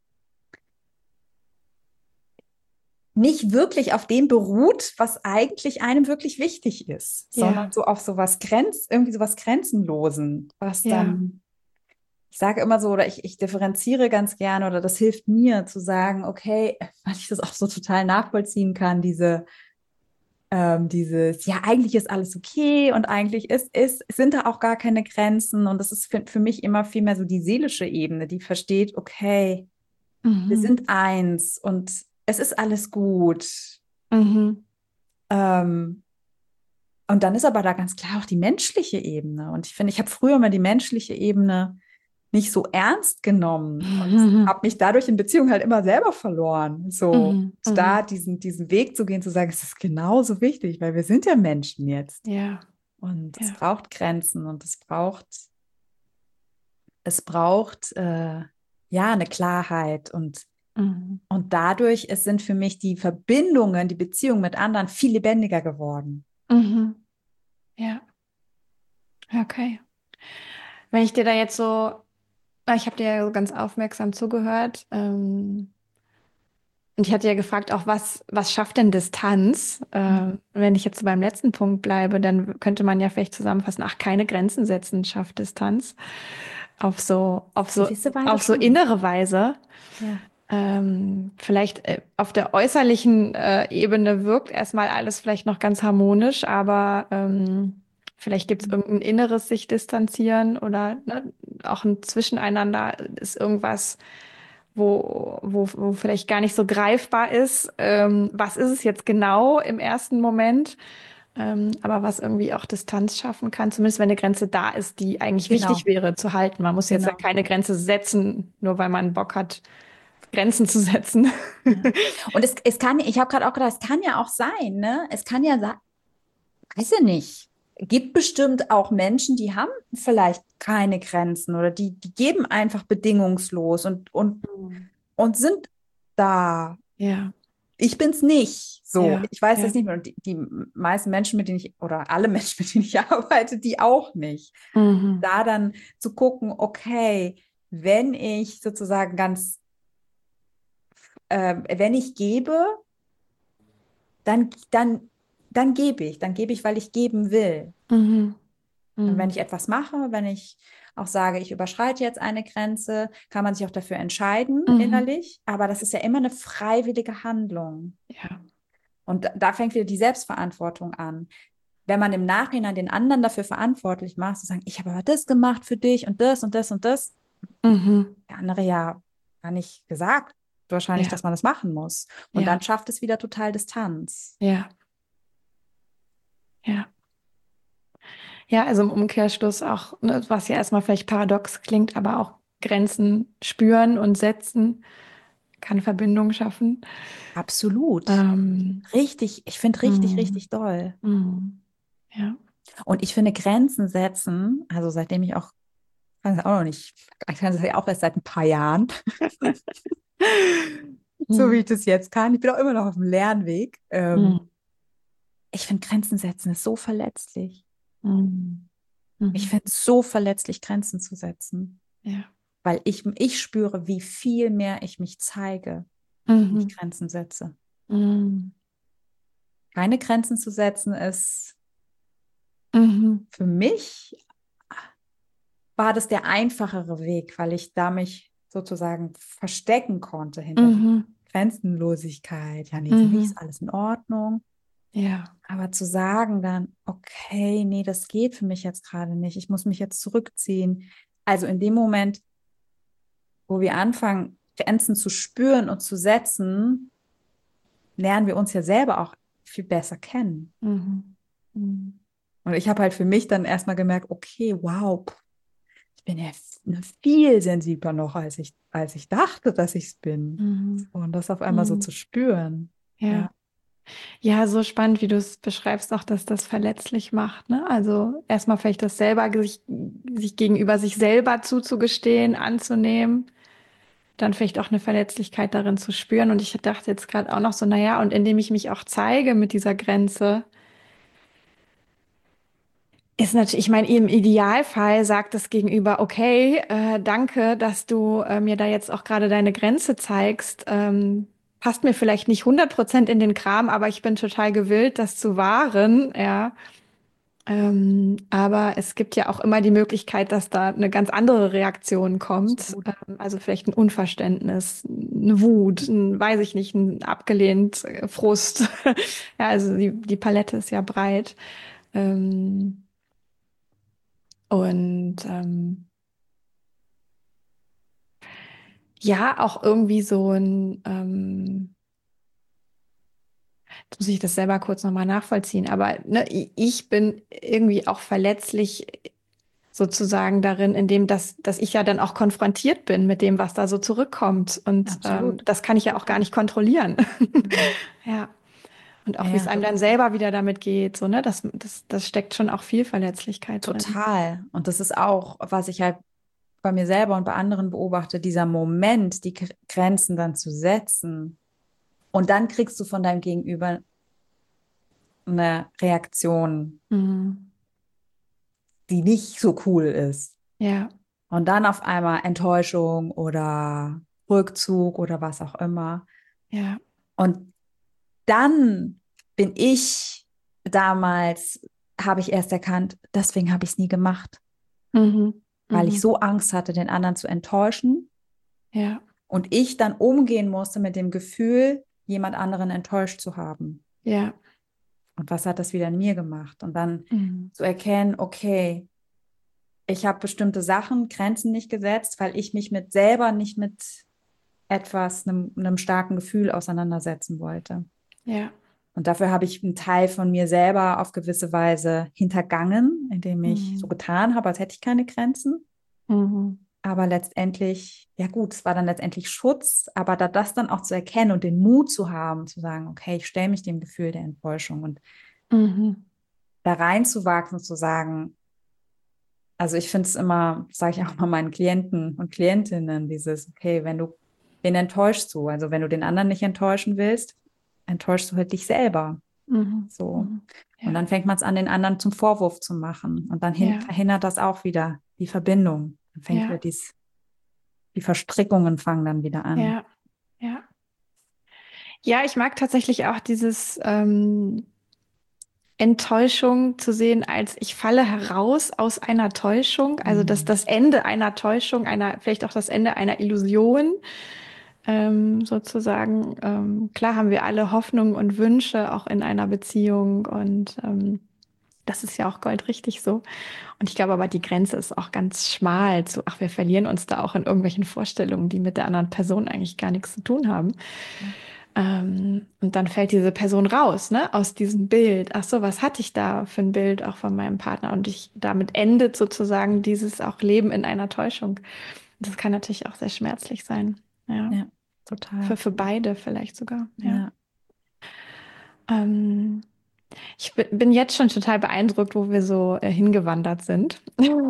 nicht wirklich auf dem beruht, was eigentlich einem wirklich wichtig ist, ja. sondern so auf sowas Grenz, irgendwie sowas Grenzenlosen, was ja. dann, ich sage immer so, oder ich, ich differenziere ganz gerne, oder das hilft mir zu sagen, okay, weil ich das auch so total nachvollziehen kann, diese, ähm, dieses, ja, eigentlich ist alles okay und eigentlich ist, ist, sind da auch gar keine Grenzen und das ist für, für mich immer viel mehr so die seelische Ebene, die versteht, okay, mhm. wir sind eins und es ist alles gut. Mhm. Ähm, und dann ist aber da ganz klar auch die menschliche Ebene. Und ich finde, ich habe früher mal die menschliche Ebene nicht so ernst genommen und mhm. habe mich dadurch in Beziehungen halt immer selber verloren. So mhm. und da diesen, diesen Weg zu gehen, zu sagen, es ist genauso wichtig, weil wir sind ja Menschen jetzt. Ja. Und ja. es braucht Grenzen und es braucht, es braucht äh, ja eine Klarheit und Und dadurch es sind für mich die Verbindungen, die Beziehungen mit anderen viel lebendiger geworden. Mhm. Ja. Okay. Wenn ich dir da jetzt so, ich habe dir ja so ganz aufmerksam zugehört, ähm, und ich hatte ja gefragt, auch was, was schafft denn Distanz? Ähm, wenn ich jetzt beim letzten Punkt bleibe, dann könnte man ja vielleicht zusammenfassen, ach, keine Grenzen setzen schafft Distanz. Auf so, auf so, auf so innere Weise. Ja. Ähm, vielleicht äh, auf der äußerlichen äh, Ebene wirkt erstmal alles vielleicht noch ganz harmonisch, aber ähm, vielleicht gibt es irgendein inneres sich distanzieren oder ne, auch ein Zwischeneinander ist irgendwas, wo, wo, wo vielleicht gar nicht so greifbar ist. Ähm, was ist es jetzt genau im ersten Moment? Ähm, aber was irgendwie auch Distanz schaffen kann, zumindest wenn eine Grenze da ist, die eigentlich Genau. wichtig wäre zu halten. Man muss Genau. jetzt ja keine Grenze setzen, nur weil man Bock hat, Grenzen zu setzen. Ja. Und es, es kann, ich habe gerade auch gedacht, es kann ja auch sein, ne? Es kann ja sein, weiß ich nicht. Gibt bestimmt auch Menschen, die haben vielleicht keine Grenzen oder die, die geben einfach bedingungslos und, und, mhm. und sind da. Ja. Ich bin's nicht. So, ja. ich weiß ja. das nicht mehr. Und die, die meisten Menschen, mit denen ich, oder alle Menschen, mit denen ich arbeite, die auch nicht. Mhm. Da dann zu gucken, okay, wenn ich sozusagen ganz Äh, wenn ich gebe, dann, dann, dann gebe ich. Dann gebe ich, weil ich geben will. Mhm. Mhm. Und wenn ich etwas mache, wenn ich auch sage, ich überschreite jetzt eine Grenze, kann man sich auch dafür entscheiden, mhm. innerlich. Aber das ist ja immer eine freiwillige Handlung. Ja. Und da, da fängt wieder die Selbstverantwortung an. Wenn man im Nachhinein den anderen dafür verantwortlich macht, zu sagen, ich habe aber das gemacht für dich und das und das und das, mhm. der andere ja gar nicht gesagt, wahrscheinlich, ja. dass man das machen muss. Und ja. dann schafft es wieder total Distanz. Ja. Ja. Ja, also im Umkehrschluss auch, ne, was ja erstmal vielleicht paradox klingt, aber auch Grenzen spüren und setzen kann Verbindung schaffen. Absolut. Ähm, Richtig, ich finde richtig, mm, richtig doll. mm, ja. Und ich finde Grenzen setzen, also seitdem ich auch, ich kann es auch noch nicht, ich kann es ja auch erst seit ein paar Jahren, so wie Mm, ich das jetzt kann. Ich bin auch immer noch auf dem Lernweg. Ähm, mm, ich finde Grenzen setzen ist so verletzlich. mm, Ich mhm. finde es so verletzlich, Grenzen zu setzen, Ja. weil ich, ich spüre, wie viel mehr ich mich zeige, wenn ich Mhm. Grenzen setze. Mm, Keine Grenzen zu setzen ist mhm. für mich, war das der einfachere Weg, weil ich da mich sozusagen verstecken konnte hinter die Mhm. Grenzenlosigkeit. Ja, nee, für mich ist Mhm. alles in Ordnung. Ja. Aber zu sagen dann, okay, nee, das geht für mich jetzt gerade nicht. Ich muss mich jetzt zurückziehen. Also in dem Moment, wo wir anfangen, Grenzen zu spüren und zu setzen, lernen wir uns ja selber auch viel besser kennen. Mhm. Mhm. Und ich habe halt für mich dann erstmal gemerkt, okay, wow, ich bin ja viel sensibler noch, als ich, als ich dachte, dass ich es bin. Mhm. Und das auf einmal so Mhm. zu spüren. Ja. Ja, Ja, so spannend, wie du es beschreibst, auch dass das verletzlich macht, ne? Also erstmal vielleicht das selber sich, sich gegenüber sich selber zuzugestehen, anzunehmen, dann vielleicht auch eine Verletzlichkeit darin zu spüren. Und ich dachte jetzt gerade auch noch so, naja, und indem ich mich auch zeige mit dieser Grenze, ist natürlich, ich meine, im Idealfall sagt das Gegenüber, okay, äh, danke, dass du äh, mir da jetzt auch gerade deine Grenze zeigst. Ähm, passt mir vielleicht nicht hundert Prozent in den Kram, aber ich bin total gewillt, das zu wahren, ja. Ähm, aber es gibt ja auch immer die Möglichkeit, dass da eine ganz andere Reaktion kommt. absolut. Ähm, also vielleicht ein Unverständnis, eine Wut, ein, weiß ich nicht, ein abgelehnt, äh, Frust. Ja, also die, die Palette ist ja breit. Ähm, und ähm, ja, auch irgendwie so ein, ähm, jetzt muss ich das selber kurz nochmal nachvollziehen, aber ne, ich bin irgendwie auch verletzlich sozusagen darin, indem dass, dass ich ja dann auch konfrontiert bin mit dem, was da so zurückkommt. Und ähm, Absolut. das kann ich ja auch gar Total. nicht kontrollieren. Mhm. Ja. Und Ja, auch wie es ja, einem dann total. selber wieder damit geht, so, ne, das, das, das steckt schon auch viel Verletzlichkeit drin. Total. Und das ist auch, was ich halt bei mir selber und bei anderen beobachte, dieser Moment, die K- Grenzen dann zu setzen. Und dann kriegst du von deinem Gegenüber eine Reaktion, Mhm. die nicht so cool ist. Ja, Und dann auf einmal Enttäuschung oder Rückzug oder was auch immer. ja. Und dann bin ich damals, habe ich erst erkannt, deswegen habe ich es nie gemacht, Mhm. weil ich Mhm. so Angst hatte, den anderen zu enttäuschen. Ja, Und ich dann umgehen musste mit dem Gefühl, jemand anderen enttäuscht zu haben. ja. Und was hat das wieder in mir gemacht? Und dann Mhm. zu erkennen, okay, ich habe bestimmte Sachen, Grenzen nicht gesetzt, weil ich mich mit selber nicht mit etwas, einem, einem starken Gefühl auseinandersetzen wollte. Ja. Und dafür habe ich einen Teil von mir selber auf gewisse Weise hintergangen, indem ich so Mhm. getan habe, als hätte ich keine Grenzen. Mhm. Aber letztendlich, ja gut, es war dann letztendlich Schutz, aber da das dann auch zu erkennen und den Mut zu haben, zu sagen, okay, ich stelle mich dem Gefühl der Enttäuschung und Mhm. da reinzuwachsen und zu sagen, also ich finde es immer, sage ich auch mal meinen Klienten und Klientinnen, dieses, okay, wenn du, wen enttäuschst du? Also wenn du den anderen nicht enttäuschen willst, enttäuschst du halt dich selber. Mhm. So. Mhm. Und Ja, dann fängt man es an, den anderen zum Vorwurf zu machen. Und dann hin, ja, verhindert das auch wieder die Verbindung. Dann fängt wieder ja, dies, die Verstrickungen fangen dann wieder an. ja, ja. Ja, ich mag tatsächlich auch dieses ähm, Enttäuschung zu sehen, als ich falle heraus aus einer Täuschung, also dass Mhm. das Ende einer Täuschung, einer, vielleicht auch das Ende einer Illusion, ähm, sozusagen. Ähm, klar haben wir alle Hoffnungen und Wünsche auch in einer Beziehung und ähm, das ist ja auch goldrichtig so. Und ich glaube aber, die Grenze ist auch ganz schmal zu, ach, wir verlieren uns da auch in irgendwelchen Vorstellungen, die mit der anderen Person eigentlich gar nichts zu tun haben. Ähm, und dann fällt diese Person raus, ne, aus diesem Bild. Ach so, was hatte ich da für ein Bild auch von meinem Partner? Und ich, damit endet sozusagen dieses auch Leben in einer Täuschung. Das kann natürlich auch sehr schmerzlich sein. Ja. Ja, Für, total. für beide vielleicht sogar. Ja. Ja. Ähm, ich bin bin jetzt schon total beeindruckt, wo wir so äh, hingewandert sind.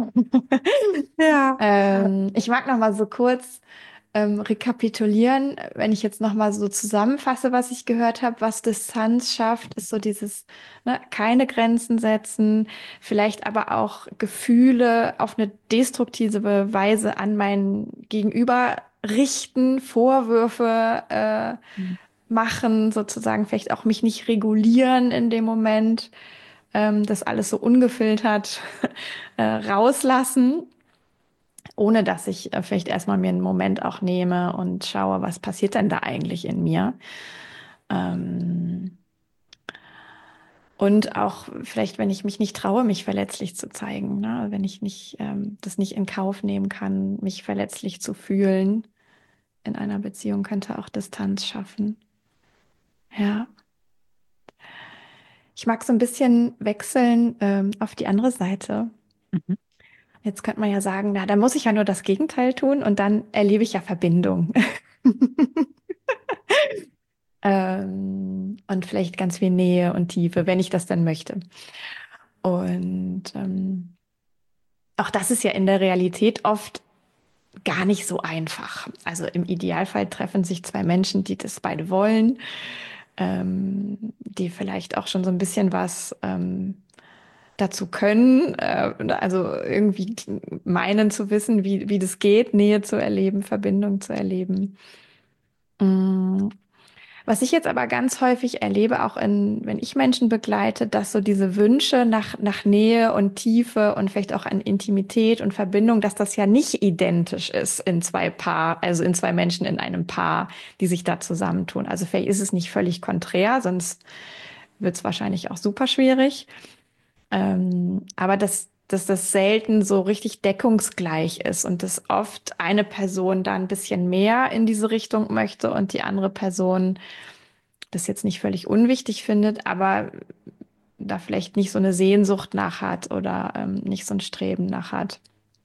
Ja. Ähm, ich mag noch mal so kurz ähm, rekapitulieren, wenn ich jetzt noch mal so zusammenfasse, was ich gehört habe, was Distanz schafft, ist so dieses, ne, keine Grenzen setzen, vielleicht aber auch Gefühle auf eine destruktive Weise an mein Gegenüber richten, Vorwürfe äh, Mhm. machen, sozusagen vielleicht auch mich nicht regulieren in dem Moment, ähm, das alles so ungefiltert äh, rauslassen, ohne dass ich äh, vielleicht erstmal mir einen Moment auch nehme und schaue, was passiert denn da eigentlich in mir. Ähm, und auch vielleicht, wenn ich mich nicht traue, mich verletzlich zu zeigen, ne? Wenn ich nicht, ähm, das nicht in Kauf nehmen kann, mich verletzlich zu fühlen in einer Beziehung, könnte auch Distanz schaffen. Ja. Ich mag so ein bisschen wechseln, ähm, auf die andere Seite. Mhm. Jetzt könnte man ja sagen, na, da muss ich ja nur das Gegenteil tun und dann erlebe ich ja Verbindung. Ähm, und vielleicht ganz viel Nähe und Tiefe, wenn ich das dann möchte. Und ähm, auch das ist ja in der Realität oft gar nicht so einfach. Also im Idealfall treffen sich zwei Menschen, die das beide wollen, ähm, die vielleicht auch schon so ein bisschen was ähm, dazu können, äh, also irgendwie meinen zu wissen, wie, wie das geht, Nähe zu erleben, Verbindung zu erleben. Mm. Was ich jetzt aber ganz häufig erlebe, auch in, wenn ich Menschen begleite, dass so diese Wünsche nach, nach Nähe und Tiefe und vielleicht auch an Intimität und Verbindung, dass das ja nicht identisch ist in zwei Paar, also in zwei Menschen in einem Paar, die sich da zusammentun. Also vielleicht ist es nicht völlig konträr, sonst wird es wahrscheinlich auch super schwierig. Ähm, aber dass, dass das selten so richtig deckungsgleich ist und dass oft eine Person da ein bisschen mehr in diese Richtung möchte und die andere Person das jetzt nicht völlig unwichtig findet, aber da vielleicht nicht so eine Sehnsucht nach hat oder ähm, nicht so ein Streben nach hat.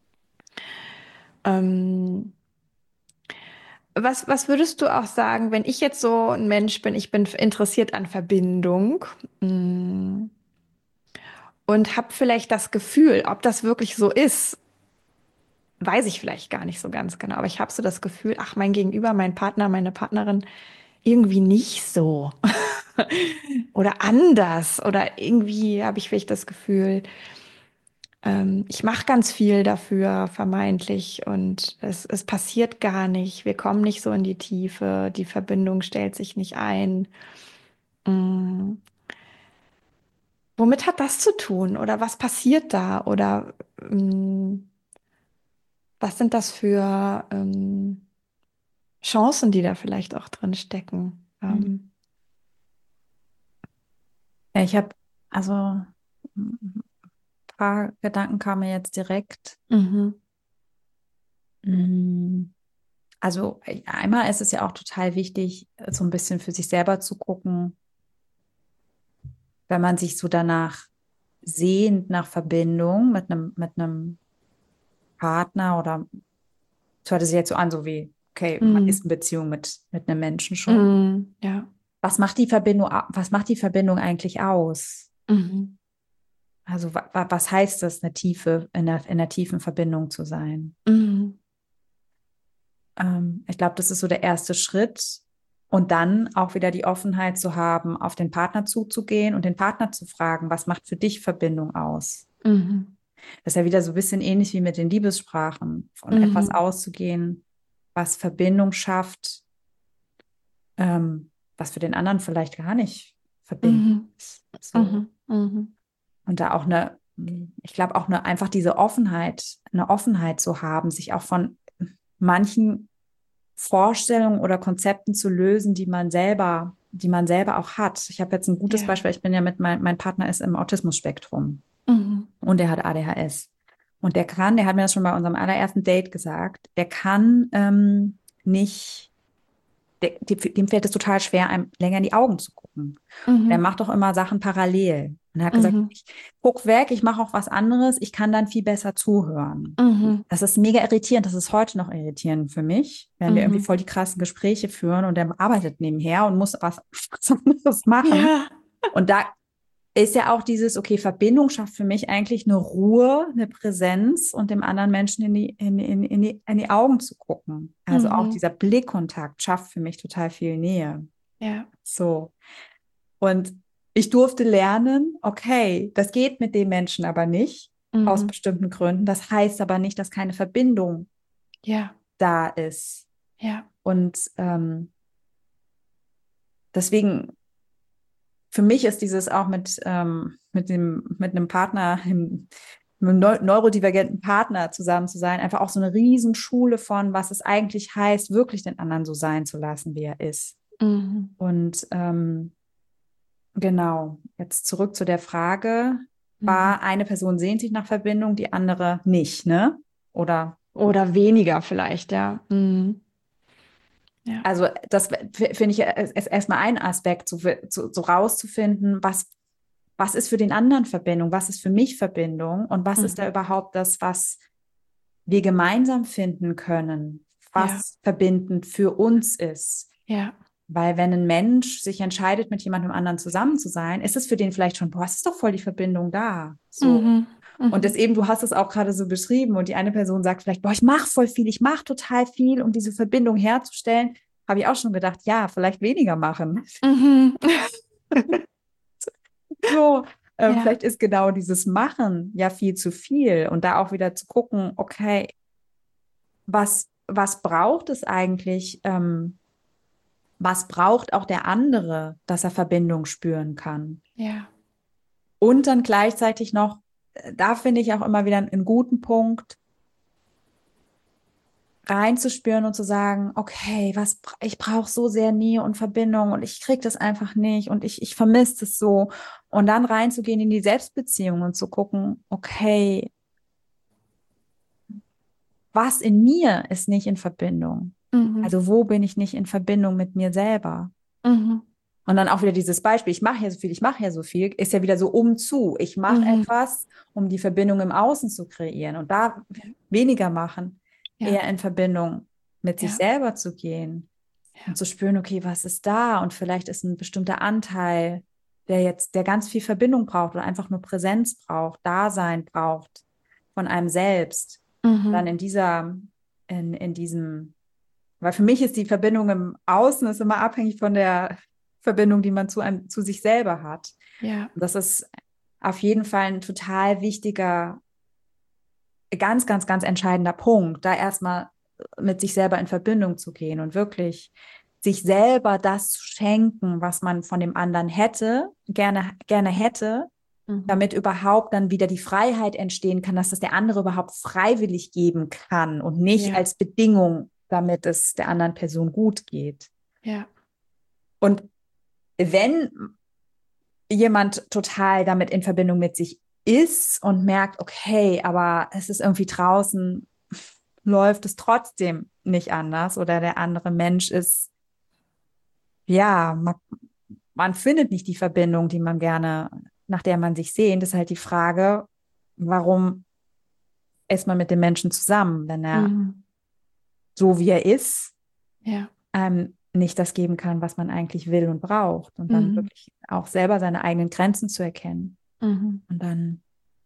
Ähm, was, was würdest du auch sagen, wenn ich jetzt so ein Mensch bin, ich bin interessiert an Verbindung, mm, und habe vielleicht das Gefühl, ob das wirklich so ist, weiß ich vielleicht gar nicht so ganz genau, aber ich habe so das Gefühl, ach, mein Gegenüber, mein Partner, meine Partnerin, irgendwie nicht so. Oder anders. Oder irgendwie habe ich vielleicht das Gefühl, ähm, ich mache ganz viel dafür, vermeintlich, und es, es passiert gar nicht. Wir kommen nicht so in die Tiefe, die Verbindung stellt sich nicht ein. Mm. Womit hat das zu tun? Oder was passiert da? Oder mm, was sind das für ähm, Chancen, die da vielleicht auch drin stecken? Mhm. Ähm, Ja, ich habe, also ein paar Gedanken kamen mir jetzt direkt. mhm. Mm, Also äh, einmal ist es ja auch total wichtig, äh, so ein bisschen für sich selber zu gucken, wenn man sich so danach sehnt, nach Verbindung mit einem, mit einem Partner oder es hört sich jetzt so an, so wie, okay, man ist Mm, in Beziehung mit, mit einem Menschen schon. mm, ja. Was macht die Verbindung, au- was macht die Verbindung eigentlich aus? Mhm. Also wa, wa, was heißt das, eine tiefe, in einer, in einer tiefen Verbindung zu sein? Mhm. Ähm, ich glaube, das ist so der erste Schritt. Und dann auch wieder die Offenheit zu haben, auf den Partner zuzugehen und den Partner zu fragen, was macht für dich Verbindung aus? Mhm. Das ist ja wieder so ein bisschen ähnlich wie mit den Liebessprachen, von etwas Mhm. auszugehen, was Verbindung schafft, ähm, was für den anderen vielleicht gar nicht verbindend Mhm. ist. So. Mhm. Mhm. Und da auch eine, ich glaube, auch eine, einfach diese Offenheit, eine Offenheit zu haben, sich auch von manchen Vorstellungen oder Konzepten zu lösen, die man selber, die man selber auch hat. Ich habe jetzt ein gutes Ja. Beispiel. Ich bin ja mit mein, mein Partner ist im Autismus-Spektrum Mhm. und der hat A D H S. Und der kann, der hat mir das schon bei unserem allerersten Date gesagt, der kann ähm, nicht der, dem fällt es total schwer, einem länger in die Augen zu gucken. Und er Mhm. macht auch immer Sachen parallel. Und er hat gesagt, Mhm. ich guck weg, ich mache auch was anderes, ich kann dann viel besser zuhören. Mhm. Das ist mega irritierend, das ist heute noch irritierend für mich, wenn wir irgendwie Mhm. voll die krassen Gespräche führen und er arbeitet nebenher und muss was, was anderes machen. Ja. Und da ist ja auch dieses, okay, Verbindung schafft für mich eigentlich eine Ruhe, eine Präsenz und dem anderen Menschen in die, in, in, in die, in die Augen zu gucken. Also auch Mhm. dieser Blickkontakt schafft für mich total viel Nähe. Ja. So. Und ich durfte lernen, okay, das geht mit dem Menschen aber nicht, aus Mhm. bestimmten Gründen. Das heißt aber nicht, dass keine Verbindung Ja. da ist. Ja. Und ähm, deswegen, für mich ist dieses auch mit, ähm, mit dem, mit einem Partner, einem, einem neu neurodivergenten Partner zusammen zu sein, einfach auch so eine Riesenschule von, was es eigentlich heißt, wirklich den anderen so sein zu lassen, wie er ist. Mhm. Und ähm, genau, jetzt zurück zu der Frage, Mhm. war eine Person sehnt sich nach Verbindung, die andere nicht, ne? Oder, Oder weniger vielleicht, ja. Mhm. Ja. also das finde ich ist erstmal ein Aspekt, so, so, so rauszufinden, was, was ist für den anderen Verbindung, was ist für mich Verbindung und was ist da Mhm. überhaupt das, was wir gemeinsam finden können, Ja. was verbindend für uns ist. Ja. Weil wenn ein Mensch sich entscheidet, mit jemandem anderen zusammen zu sein, ist es für den vielleicht schon, boah, es ist doch voll die Verbindung da. So. Mhm. Und das Mhm. eben, du hast es auch gerade so beschrieben und die eine Person sagt vielleicht, boah, ich mache voll viel, ich mache total viel, um diese Verbindung herzustellen. Habe ich auch schon gedacht, ja, vielleicht weniger machen. Mhm. So, ähm, Ja. vielleicht ist genau dieses Machen ja viel zu viel und da auch wieder zu gucken, okay, was, was braucht es eigentlich, ähm, was braucht auch der andere, dass er Verbindung spüren kann? Ja. Und dann gleichzeitig noch, äh, da finde ich auch immer wieder einen guten Punkt, reinzuspüren und zu sagen, okay, was ich brauche so sehr Nähe und Verbindung und ich kriege das einfach nicht und ich, ich vermisse es so. Und dann reinzugehen in die Selbstbeziehung und zu gucken, okay, was in mir ist nicht in Verbindung? Mhm. Also wo bin ich nicht in Verbindung mit mir selber? Mhm. Und dann auch wieder dieses Beispiel, ich mache ja so viel, ich mache ja so viel, ist ja wieder so umzu. Ich mache Mhm. etwas, um die Verbindung im Außen zu kreieren und da Ja. weniger machen, Ja. eher in Verbindung mit sich Ja. selber zu gehen und Ja. zu spüren, okay, was ist da? Und vielleicht ist ein bestimmter Anteil, der jetzt, der ganz viel Verbindung braucht oder einfach nur Präsenz braucht, Dasein braucht von einem selbst. Dann Mhm. in dieser, in, in diesem, weil für mich ist die Verbindung im Außen ist immer abhängig von der Verbindung, die man zu einem, zu sich selber hat. Ja. Und das ist auf jeden Fall ein total wichtiger, ganz, ganz, ganz entscheidender Punkt, da erstmal mit sich selber in Verbindung zu gehen und wirklich sich selber das zu schenken, was man von dem anderen hätte, gerne, gerne hätte, Mhm. damit überhaupt dann wieder die Freiheit entstehen kann, dass das der andere überhaupt freiwillig geben kann und nicht Ja. als Bedingung, damit es der anderen Person gut geht. Ja. Und wenn jemand total damit in Verbindung mit sich ist und merkt, okay, aber es ist irgendwie draußen, läuft es trotzdem nicht anders oder der andere Mensch ist, ja, man, man findet nicht die Verbindung, die man gerne, nach der man sich sehnt, ist halt die Frage, warum ist man mit dem Menschen zusammen, wenn er Mhm. so wie er ist, Ja. ähm, nicht das geben kann, was man eigentlich will und braucht und dann Mhm. wirklich auch selber seine eigenen Grenzen zu erkennen Mhm. und dann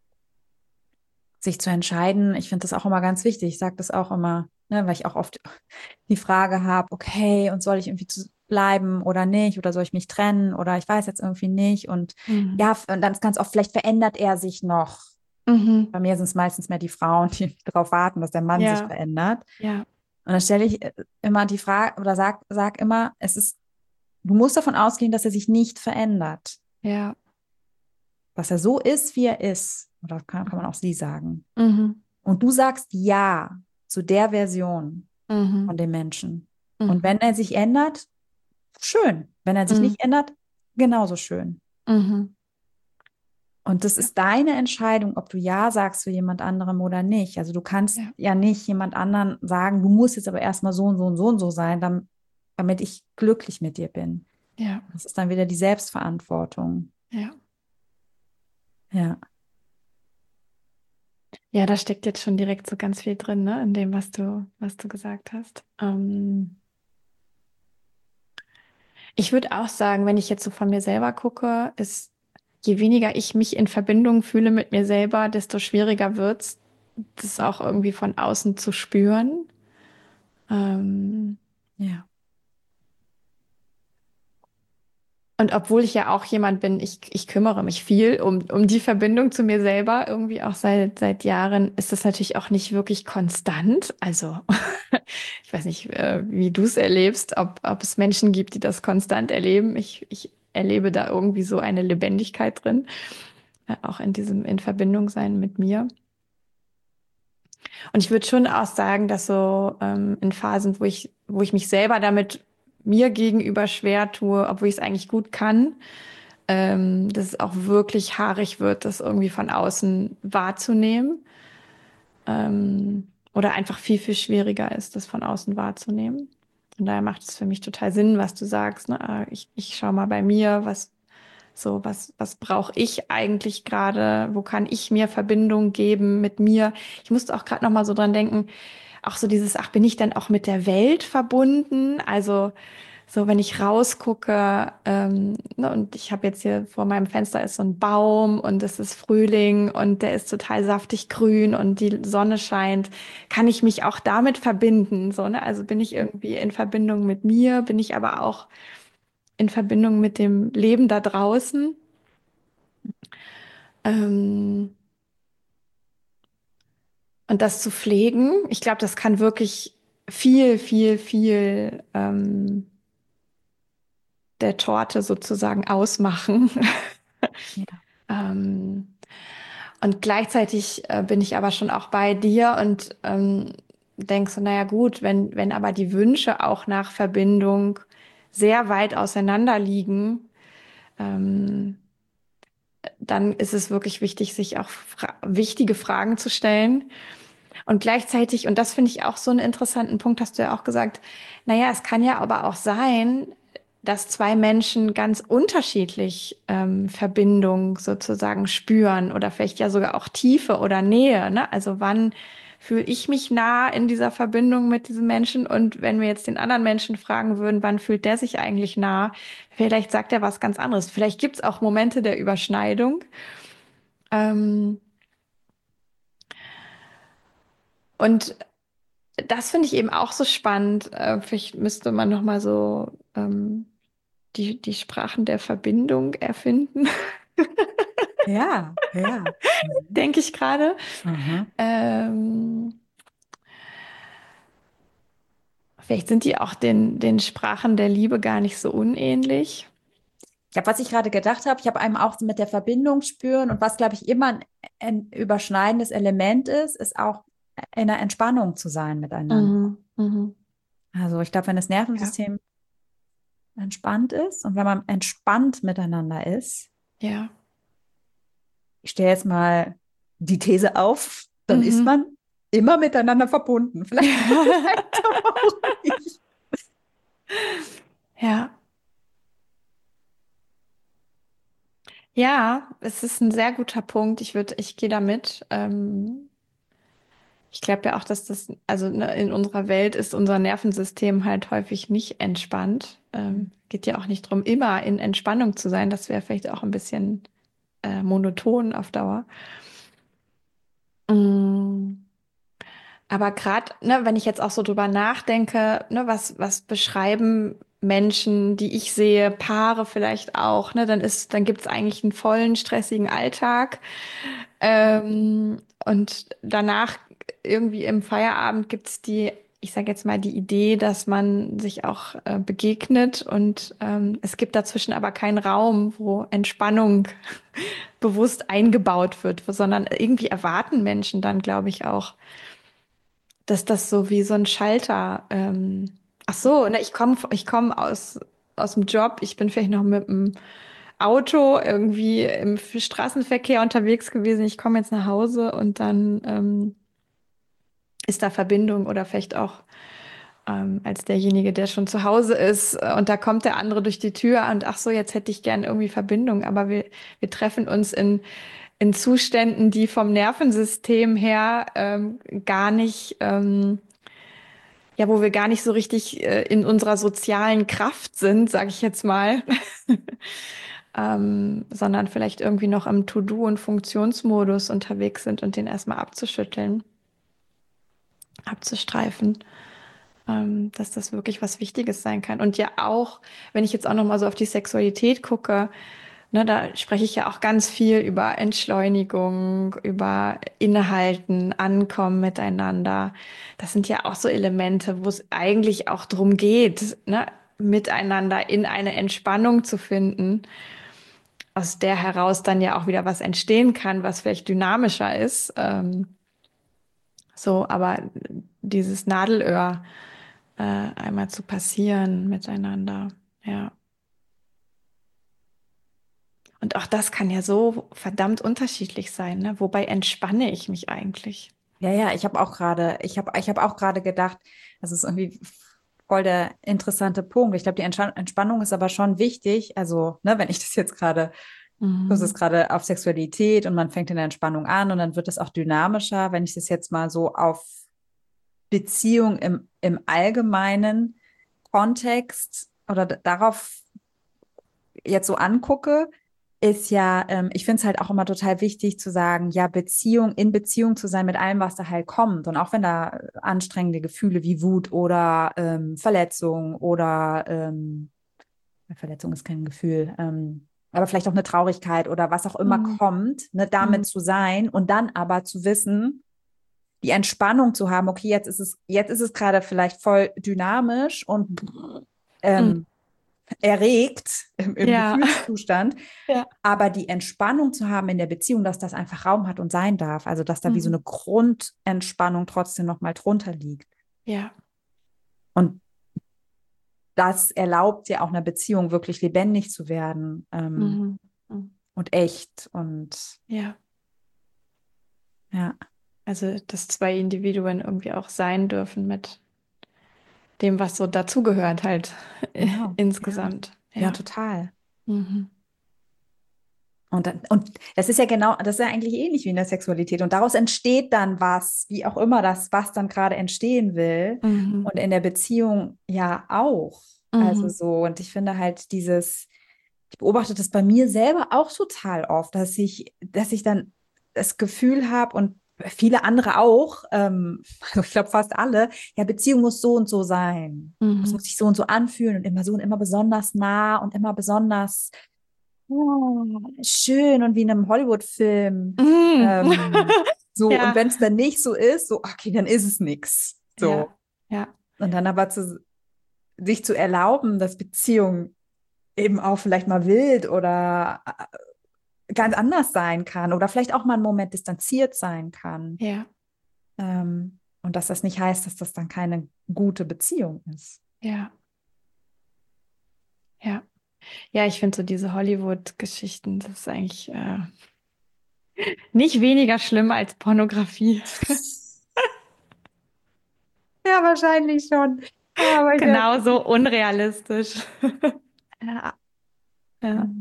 sich zu entscheiden. Ich finde das auch immer ganz wichtig. Ich sage das auch immer, ne, weil ich auch oft die Frage habe, okay, und soll ich irgendwie zu bleiben oder nicht? Oder soll ich mich trennen? Oder ich weiß jetzt irgendwie nicht. Und Mhm. ja, und dann ist ganz oft, vielleicht verändert er sich noch. Mhm. Bei mir sind es meistens mehr die Frauen, die darauf warten, dass der Mann sich Ja. verändert. Ja. Und dann stelle ich immer die Frage oder sag, sag immer, es ist, du musst davon ausgehen, dass er sich nicht verändert. Ja. Dass er so ist, wie er ist. Oder kann, kann man auch sie sagen. Mhm. Und du sagst ja zu der Version Mhm. von dem Menschen. Und Mhm. wenn er sich ändert, schön. Wenn er sich Mhm. nicht ändert, genauso schön. Mhm. Und das ist deine Entscheidung, ob du ja sagst zu jemand anderem oder nicht. Also du kannst Ja. ja nicht jemand anderen sagen, du musst jetzt aber erstmal so und so und so und so sein, dann, damit ich glücklich mit dir bin. Ja, Das ist dann wieder die Selbstverantwortung. ja. Ja, Ja, da steckt jetzt schon direkt so ganz viel drin, ne, in dem, was du, was du gesagt hast. Ähm, ich würde auch sagen, wenn ich jetzt so von mir selber gucke, ist, je weniger ich mich in Verbindung fühle mit mir selber, desto schwieriger wird's, das auch irgendwie von außen zu spüren. Ähm, ja, Und obwohl ich ja auch jemand bin, ich, ich kümmere mich viel um, um die Verbindung zu mir selber, irgendwie auch seit, seit Jahren, ist das natürlich auch nicht wirklich konstant. Also ich weiß nicht, äh, wie du es erlebst, ob, ob es Menschen gibt, die das konstant erleben. Ich, ich erlebe da irgendwie so eine Lebendigkeit drin, äh, auch in diesem in Verbindung sein mit mir. Und ich würde schon auch sagen, dass so ähm, in Phasen, wo ich, wo ich mich selber damit mir gegenüber schwer tue, obwohl ich es eigentlich gut kann, ähm, dass es auch wirklich haarig wird, das irgendwie von außen wahrzunehmen. Ähm, oder einfach viel, viel schwieriger ist, das von außen wahrzunehmen. Von daher macht es für mich total Sinn, was du sagst. Ne? Ah, Ich, ich schaue mal bei mir, was so, was, was brauche ich eigentlich gerade? Wo kann ich mir Verbindung geben mit mir? Ich musste auch gerade noch mal so dran denken, auch so dieses, ach, bin ich denn auch mit der Welt verbunden? Also so, wenn ich rausgucke, ähm, ne, und ich habe jetzt hier vor meinem Fenster ist so ein Baum und es ist Frühling und der ist total saftig grün und die Sonne scheint, kann ich mich auch damit verbinden, so, ne? Also bin ich irgendwie in Verbindung mit mir, bin ich aber auch in Verbindung mit dem Leben da draußen. Ähm, und das zu pflegen, ich glaube, das kann wirklich viel, viel, viel ähm, der Torte sozusagen ausmachen. ja, ähm, und gleichzeitig äh, bin ich aber schon auch bei dir und ähm, denk so, naja gut, wenn, wenn aber die Wünsche auch nach Verbindung sehr weit auseinander liegen, ähm, dann ist es wirklich wichtig, sich auch fra wichtige Fragen zu stellen. Und gleichzeitig, und das finde ich auch so einen interessanten Punkt, hast du ja auch gesagt, naja, es kann ja aber auch sein, dass zwei Menschen ganz unterschiedlich ähm, Verbindung sozusagen spüren oder vielleicht ja sogar auch Tiefe oder Nähe, ne? Also wann fühle ich mich nah in dieser Verbindung mit diesem Menschen? Und wenn wir jetzt den anderen Menschen fragen würden, wann fühlt der sich eigentlich nah? Vielleicht sagt er was ganz anderes. Vielleicht gibt es auch Momente der Überschneidung. Ähm, und das finde ich eben auch so spannend. Äh, vielleicht müsste man noch mal so ähm, die, die Sprachen der Verbindung erfinden, ja, ja. Mhm. denke ich gerade. Mhm. Ähm, vielleicht sind die auch den, den Sprachen der Liebe gar nicht so unähnlich. Ja, was ich gerade gedacht habe, ich habe einem auch so mit der Verbindung spüren und was, glaube ich, immer ein, ein überschneidendes Element ist, ist auch in der Entspannung zu sein miteinander. Mhm, mhm. Also ich glaube, wenn das Ja, Nervensystem entspannt ist und wenn man entspannt miteinander ist, ja. ich stelle jetzt mal die These auf, dann ist Mhm. man immer miteinander verbunden. Vielleicht, vielleicht auch nicht. Ja, ja, es ist ein sehr guter Punkt. Ich würde, ich gehe da mit. Ähm, Ich glaube ja auch, dass das, also ne, in unserer Welt ist unser Nervensystem halt häufig nicht entspannt. Ähm, geht ja auch nicht drum, immer in Entspannung zu sein. Das wäre vielleicht auch ein bisschen äh, monoton auf Dauer. Mm, aber gerade, ne, wenn ich jetzt auch so drüber nachdenke, ne, was, was beschreiben Menschen, die ich sehe, Paare vielleicht auch, ne, dann ist, dann gibt es eigentlich einen vollen, stressigen Alltag. Ähm, und danach irgendwie im Feierabend gibt es die, ich sage jetzt mal, die Idee, dass man sich auch äh, begegnet und ähm, es gibt dazwischen aber keinen Raum, wo Entspannung bewusst eingebaut wird, sondern irgendwie erwarten Menschen dann, glaube ich, auch, dass das so wie so ein Schalter, ähm, ach so, ne, ich komme ich komm aus, aus dem Job, ich bin vielleicht noch mit dem Auto irgendwie im Straßenverkehr unterwegs gewesen. Ich komme jetzt nach Hause und dann ähm, ist da Verbindung oder vielleicht auch ähm, als derjenige, der schon zu Hause ist. äh, Und da kommt der andere durch die Tür und ach so, jetzt hätte ich gern irgendwie Verbindung. Aber wir, wir treffen uns in, in Zuständen, die vom Nervensystem her ähm, gar nicht, ähm, ja, wo wir gar nicht so richtig äh, in unserer sozialen Kraft sind, sage ich jetzt mal. Ähm, sondern vielleicht irgendwie noch im To-Do- und Funktionsmodus unterwegs sind und den erstmal abzuschütteln, abzustreifen, ähm, dass das wirklich was Wichtiges sein kann. Und ja auch, wenn ich jetzt auch noch mal so auf die Sexualität gucke, ne, da spreche ich ja auch ganz viel über Entschleunigung, über Innehalten, Ankommen miteinander. Das sind ja auch so Elemente, wo es eigentlich auch drum geht, ne, miteinander in eine Entspannung zu finden, aus der heraus dann ja auch wieder was entstehen kann, was vielleicht dynamischer ist. Ähm, so, aber dieses Nadelöhr äh, einmal zu passieren miteinander, ja. Und auch das kann ja so verdammt unterschiedlich sein, ne? Wobei entspanne ich mich eigentlich? Ja, ja, ich habe auch gerade, ich habe, ich habe auch gerade gedacht, das ist irgendwie voll der interessante Punkt. Ich glaube, die Entspan- Entspannung ist aber schon wichtig. Also, ne, wenn ich das jetzt gerade, das ist Mhm. gerade auf Sexualität und man fängt in der Entspannung an und dann wird es auch dynamischer. Wenn ich das jetzt mal so auf Beziehung im, im allgemeinen Kontext oder d- darauf jetzt so angucke, ist ja, ähm, ich finde es halt auch immer total wichtig zu sagen, ja, Beziehung, in Beziehung zu sein mit allem, was da halt kommt. Und auch wenn da anstrengende Gefühle wie Wut oder ähm, Verletzung oder ähm, Verletzung ist kein Gefühl, ähm, aber vielleicht auch eine Traurigkeit oder was auch immer Mhm. kommt, ne, damit Mhm. zu sein und dann aber zu wissen, die Entspannung zu haben, okay, jetzt ist es, jetzt ist es gerade vielleicht voll dynamisch und Mhm. ähm, erregt im, im Ja, Gefühlszustand, ja. aber die Entspannung zu haben in der Beziehung, dass das einfach Raum hat und sein darf, also dass da wie so Mhm. eine Grundentspannung trotzdem noch mal drunter liegt. Ja. Und das erlaubt ja auch einer Beziehung wirklich lebendig zu werden ähm, Mhm. Mhm. und echt und Ja. ja, Also, dass zwei Individuen irgendwie auch sein dürfen mit dem, was so dazugehört, halt genau, ja, insgesamt. ja, Ja. total. Mhm. Und, dann, und das ist ja genau, das ist ja eigentlich ähnlich wie in der Sexualität. Und daraus entsteht dann was, wie auch immer das, was dann gerade entstehen will. Mhm. Und in der Beziehung ja auch. Also Mhm. so, und ich finde halt dieses, ich beobachte das bei mir selber auch total oft, dass ich, dass ich dann das Gefühl habe und viele andere auch, ähm, also ich glaube fast alle, ja, Beziehung muss so und so sein. Es muss Mhm. sich so und so anfühlen und immer so und immer besonders nah und immer besonders oh, schön und wie in einem Hollywood-Film. Mhm. Ähm, so, und Ja, wenn es dann nicht so ist, so, okay, dann ist es nichts. ja, So. ja, Und dann aber zu, sich zu erlauben, dass Beziehung eben auch vielleicht mal wild oder äh, ganz anders sein kann oder vielleicht auch mal einen Moment distanziert sein kann. ja, Ähm, und dass das nicht heißt, dass das dann keine gute Beziehung ist. ja, ja. Ja, ich finde so diese Hollywood-Geschichten, das ist eigentlich äh, nicht weniger schlimm als Pornografie. Ja, wahrscheinlich schon. Aber ich, Genauso unrealistisch. ja, Ja.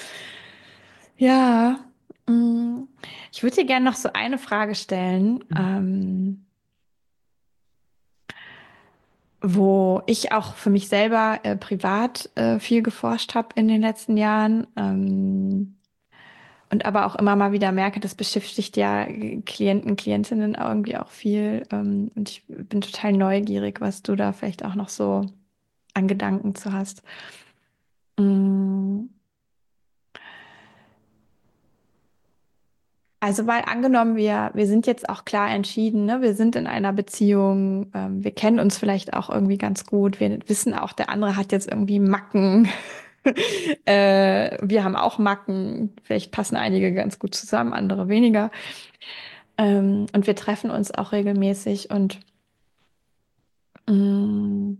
Ja. mm, Ich würde dir gerne noch so eine Frage stellen, ähm, wo ich auch für mich selber äh, privat äh, viel geforscht habe in den letzten Jahren. Ähm, Und aber auch immer mal wieder merke, das beschäftigt ja Klienten, Klientinnen irgendwie auch viel. Ähm, und ich bin total neugierig, was du da vielleicht auch noch so an Gedanken zu hast. Mm, Also, weil angenommen, wir, wir sind jetzt auch klar entschieden, ne? Wir sind in einer Beziehung, ähm, wir kennen uns vielleicht auch irgendwie ganz gut, wir wissen auch, der andere hat jetzt irgendwie Macken. äh, wir haben auch Macken, vielleicht passen einige ganz gut zusammen, andere weniger. Ähm, und wir treffen uns auch regelmäßig und mm,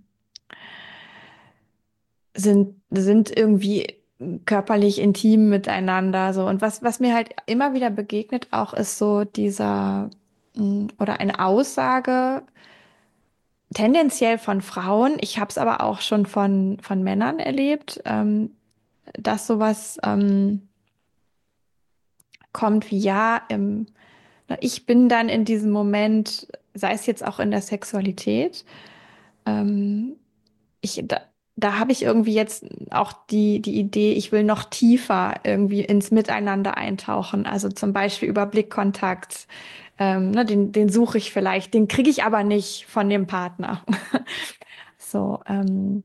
sind, sind irgendwie körperlich intim miteinander so. Und was, was mir halt immer wieder begegnet auch, ist so dieser mm, oder eine Aussage, tendenziell von Frauen. Ich habe es aber auch schon von, von Männern erlebt, ähm, dass sowas ähm, kommt wie ja, im, na, ich bin dann in diesem Moment, sei es jetzt auch in der Sexualität, ähm, ich, da, da habe ich irgendwie jetzt auch die, die Idee, ich will noch tiefer irgendwie ins Miteinander eintauchen. Also zum Beispiel über Blickkontakt. Ähm, ne, den, den suche ich vielleicht, den kriege ich aber nicht von dem Partner. So, ähm,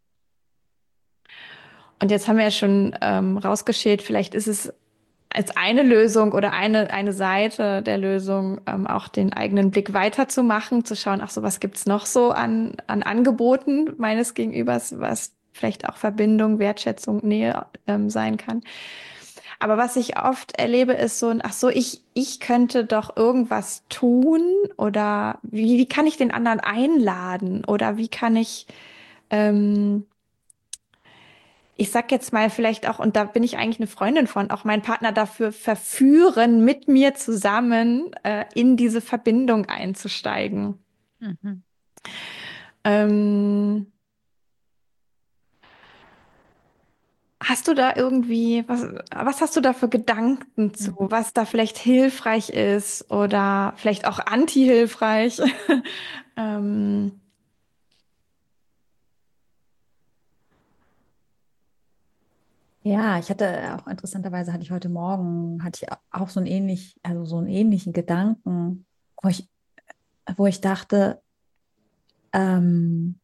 und jetzt haben wir ja schon ähm, rausgeschält, vielleicht ist es als eine Lösung oder eine, eine Seite der Lösung, ähm, auch den eigenen Blick weiterzumachen, zu schauen, ach so, was gibt's noch so an, an Angeboten meines Gegenübers, was vielleicht auch Verbindung, Wertschätzung, Nähe ähm, sein kann. Aber was ich oft erlebe, ist so ein, ach so, ich, ich könnte doch irgendwas tun oder wie, wie kann ich den anderen einladen oder wie kann ich ähm, ich sag jetzt mal vielleicht auch, und da bin ich eigentlich eine Freundin von, auch meinen Partner dafür verführen, mit mir zusammen äh, in diese Verbindung einzusteigen. Mhm. Ähm, hast du da irgendwie, was, was hast du da für Gedanken zu, Mhm. was da vielleicht hilfreich ist oder vielleicht auch anti-hilfreich? ähm, Ja, ich hatte auch interessanterweise hatte ich heute Morgen hatte ich auch so einen ähnlich, also so einen ähnlichen Gedanken, wo ich, wo ich dachte, ähm,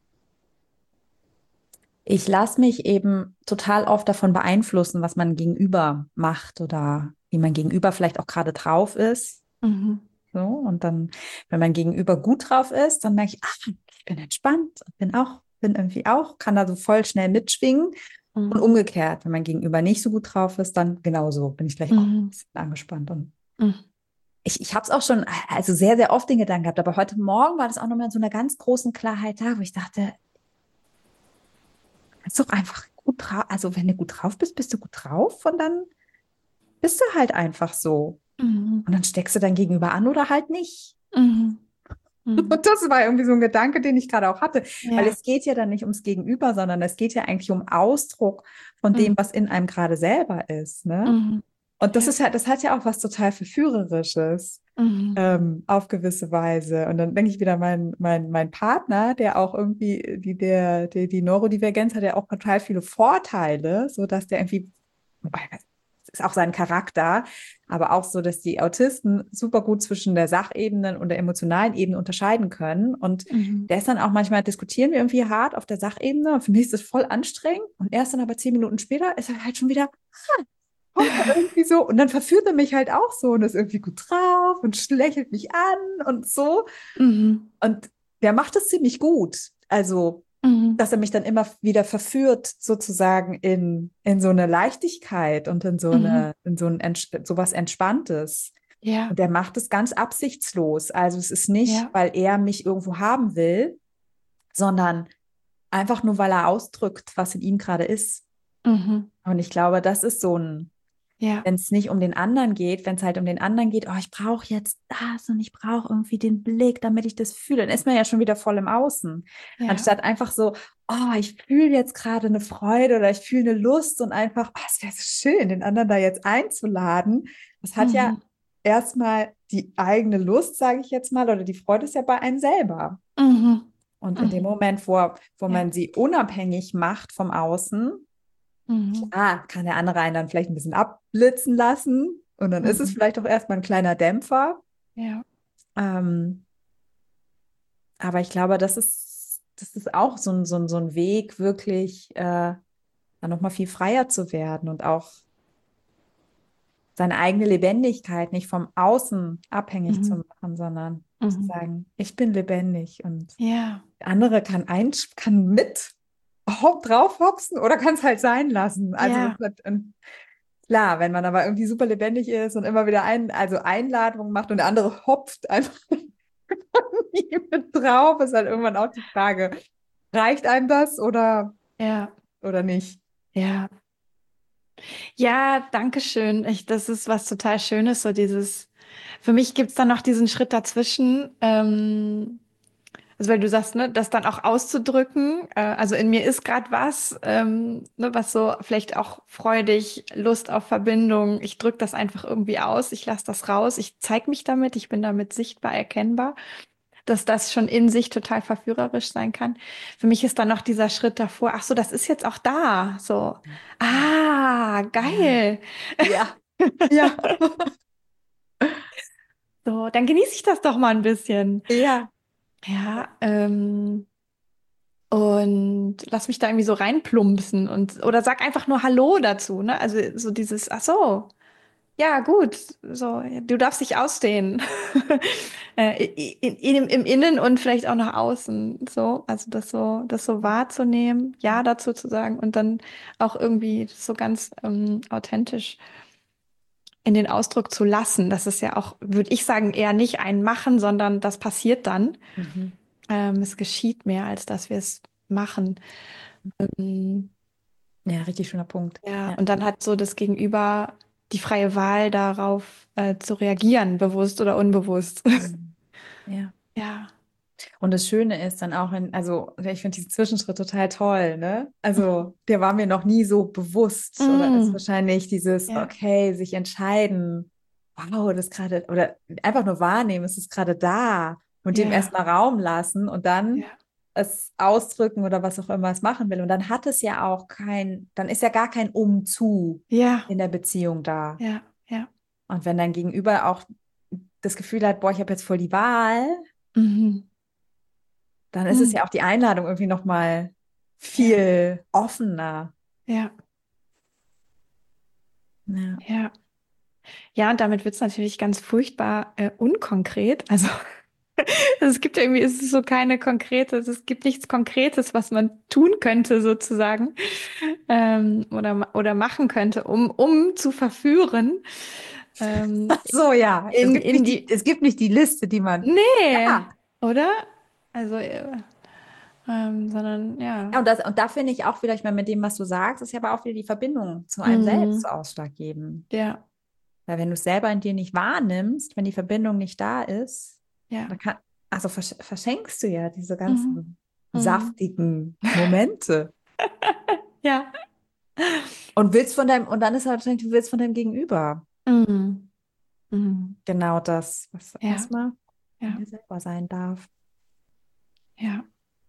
ich lasse mich eben total oft davon beeinflussen, was man gegenüber macht oder wie man gegenüber vielleicht auch gerade drauf ist. mhm, So, und dann, wenn mein Gegenüber gut drauf ist, dann merke ich, ach, ich bin entspannt, bin auch, bin irgendwie auch, kann da so voll schnell mitschwingen. Und mhm, umgekehrt, wenn mein Gegenüber nicht so gut drauf ist, dann genauso bin ich gleich auch ein mhm, bisschen angespannt. Und mhm, ich, ich habe es auch schon, also sehr, sehr oft den Gedanken gehabt, aber heute Morgen war das auch nochmal in so einer ganz großen Klarheit da, wo ich dachte, ist doch einfach gut drauf. Also wenn du gut drauf bist, bist du gut drauf und dann bist du halt einfach so. mhm, Und dann steckst du dein Gegenüber an oder halt nicht. mhm, mhm. Und das war irgendwie so ein Gedanke, den ich gerade auch hatte, weil Ja, es geht ja dann nicht ums Gegenüber, sondern es geht ja eigentlich um Ausdruck von dem, mhm, was in einem gerade selber ist, ne? mhm, Und das ja, ist ja, das hat ja auch was total Verführerisches, mhm, ähm, auf gewisse Weise. Und dann denke ich wieder, mein, mein, mein Partner, der auch irgendwie, die, der, der, die Neurodivergenz hat ja auch total viele Vorteile, so dass der irgendwie, wobei, das ist auch sein Charakter, aber auch so, dass die Autisten super gut zwischen der Sachebene und der emotionalen Ebene unterscheiden können. Und mhm. der ist dann auch manchmal, diskutieren wir irgendwie hart auf der Sachebene. Und für mich ist das voll anstrengend. Und erst dann aber zehn Minuten später ist er halt schon wieder kommt er irgendwie so und dann verführt er mich halt auch so und ist irgendwie gut drauf und lächelt mich an und so. Mhm. Und der macht es ziemlich gut. Also, Mhm. dass er mich dann immer wieder verführt, sozusagen in, in so eine Leichtigkeit und in so Mhm. eine, in so ein Ents so was Entspanntes. Ja, Und der macht es ganz absichtslos. Also es ist nicht, ja. weil er mich irgendwo haben will, sondern einfach nur, weil er ausdrückt, was in ihm gerade ist. Mhm. Und ich glaube, das ist so ein, Ja, wenn es nicht um den anderen geht, wenn es halt um den anderen geht, oh, ich brauche jetzt das und ich brauche irgendwie den Blick, damit ich das fühle, dann ist man ja schon wieder voll im Außen. ja. Anstatt einfach so, oh, ich fühle jetzt gerade eine Freude oder ich fühle eine Lust und einfach, oh, es wäre so schön, den anderen da jetzt einzuladen. Das hat ja Mhm. erstmal die eigene Lust, sage ich jetzt mal, oder die Freude ist ja bei einem selber. Mhm. Und in dem Mhm. Moment, wo, wo Ja. man sie unabhängig macht vom Außen, Mhm. ah, kann der andere einen dann vielleicht ein bisschen abblitzen lassen und dann ist es Mhm. vielleicht auch erstmal ein kleiner Dämpfer. Ja. Ähm, aber ich glaube, das ist, das ist auch so ein, so ein, so ein Weg, wirklich äh, dann nochmal viel freier zu werden und auch seine eigene Lebendigkeit nicht vom Außen abhängig zu Mhm. machen, sondern zu Mhm. sagen, ich bin lebendig und Ja. der andere kann ein, kann mit hopp drauf hopsen oder kann es halt sein lassen. Also Ja. das hat, klar, wenn man aber irgendwie super lebendig ist und immer wieder ein, also Einladungen macht und der andere hopft einfach nie mit drauf, ist halt irgendwann auch die Frage, reicht einem das oder, Ja. oder nicht? Ja. Ja, danke schön. Ich, das ist was total Schönes, so dieses, für mich gibt's dann noch diesen Schritt dazwischen. Ähm, Also weil du sagst, ne, das dann auch auszudrücken, äh, also in mir ist gerade was, ähm, ne, was so vielleicht auch freudig, Lust auf Verbindung, ich drücke das einfach irgendwie aus, ich lasse das raus, ich zeige mich damit, ich bin damit sichtbar erkennbar, dass das schon in sich total verführerisch sein kann. Für mich ist dann noch dieser Schritt davor, ach so, das ist jetzt auch da, so, ah, Ja. geil. Ja. Ja. So, dann genieße ich das doch mal ein bisschen. Ja. Ja, ähm, und lass mich da irgendwie so reinplumpsen und oder sag einfach nur Hallo dazu, ne? Also so dieses, ach so, ja, gut, so, du darfst dich ausdehnen. Äh, in, in, im Innen und vielleicht auch nach außen, so, also das so, das so wahrzunehmen, ja dazu zu sagen und dann auch irgendwie so ganz ähm, authentisch in den Ausdruck zu lassen. Das ist ja auch, würde ich sagen, eher nicht ein Machen, sondern das passiert dann. Mhm. Ähm, es geschieht mehr, als dass wir es machen. Ähm, Ja, richtig schöner Punkt. ja, Ja. und dann hat so das Gegenüber die freie Wahl darauf, äh, zu reagieren, bewusst oder unbewusst. Mhm. Ja. Ja. Und das Schöne ist dann auch in, also ich finde diesen Zwischenschritt total toll, ne? Also der war mir noch nie so bewusst oder ist Mm, wahrscheinlich dieses, ja, okay, sich entscheiden, wow, das gerade, oder einfach nur wahrnehmen, es ist gerade da und dem ja, erstmal Raum lassen und dann ja, es ausdrücken oder was auch immer es machen will. Und dann hat es ja auch kein, dann ist ja gar kein Umzu ja, in der Beziehung da. ja, ja. Und wenn dein Gegenüber auch das Gefühl hat, boah, ich habe jetzt voll die Wahl, Mhm. dann ist es Mm, ja auch die Einladung irgendwie nochmal ja, viel offener. ja, Ja. ja. Ja, und damit wird es natürlich ganz furchtbar äh, unkonkret. Also es gibt irgendwie, es ist so keine konkrete, es gibt nichts Konkretes, was man tun könnte sozusagen ähm, oder, oder machen könnte, um, um zu verführen ähm, Ach so, ja. Es in, gibt in nicht die, die, es gibt nicht die Liste, die man. nee, Ja. oder? Also, äh, ähm, sondern ja. Ja, und, das, und da finde ich auch wieder, ich meine, mit dem, was du sagst, ist ja aber auch wieder die Verbindung zu einem selbst so Mhm. ausschlaggebend. Ja, Weil wenn du es selber in dir nicht wahrnimmst, wenn die Verbindung nicht da ist, ja. dann kann, also versch verschenkst du ja diese Mhm. ganzen Mhm. saftigen Momente. Ja. Und willst von deinem, und dann ist halt wahrscheinlich, du willst von deinem Gegenüber Mhm. Mhm. genau das, was Ja, erstmal in ja, dir selber sein darf. ja.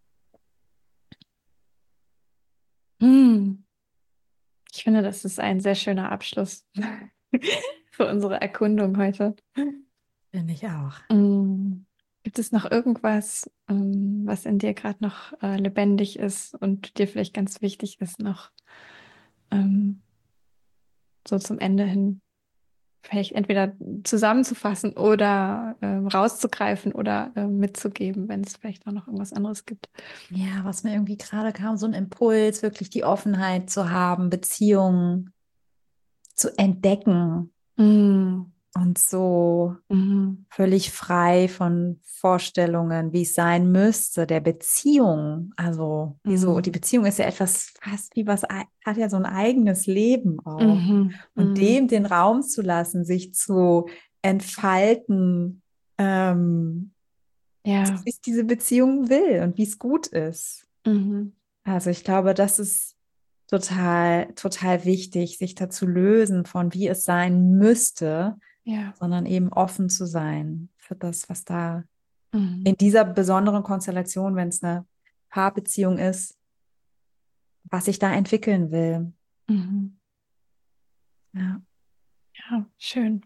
Hm. Ich finde, das ist ein sehr schöner Abschluss für unsere Erkundung heute. Finde ich auch. Hm. Gibt es noch irgendwas, ähm, was in dir gerade noch äh, lebendig ist und dir vielleicht ganz wichtig ist, noch ähm, so zum Ende hin vielleicht entweder zusammenzufassen oder ähm, rauszugreifen oder ähm, mitzugeben, wenn es vielleicht auch noch irgendwas anderes gibt? Ja, was mir irgendwie gerade kam, so ein Impuls, wirklich die Offenheit zu haben, Beziehungen zu entdecken Hm. und so Mhm. völlig frei von Vorstellungen, wie es sein müsste, der Beziehung. Also, wie so, die Mhm. Beziehung ist ja etwas fast wie was, ei- hat ja so ein eigenes Leben auch. Mhm. Und Mhm. dem den Raum zu lassen, sich zu entfalten, ähm, Ja. wie es diese Beziehung will und wie es gut ist. Mhm. Also ich glaube, das ist total, total wichtig, sich da zu lösen von wie es sein müsste, Ja. sondern eben offen zu sein für das, was da Mhm. in dieser besonderen Konstellation, wenn es eine Paarbeziehung ist, was sich da entwickeln will. Mhm. Ja, Ja, schön.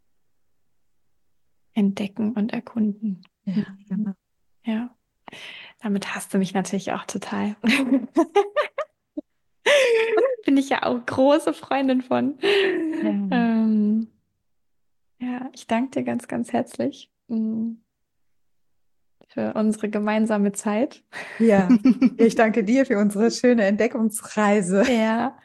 Entdecken und erkunden. ja, Mhm. genau. Ja, damit hast du mich natürlich auch total. Bin ich ja auch große Freundin von. Ja, Ähm, ja, ich danke dir ganz, ganz herzlich mm, für unsere gemeinsame Zeit. ja, ich danke dir für unsere schöne Entdeckungsreise. Ja.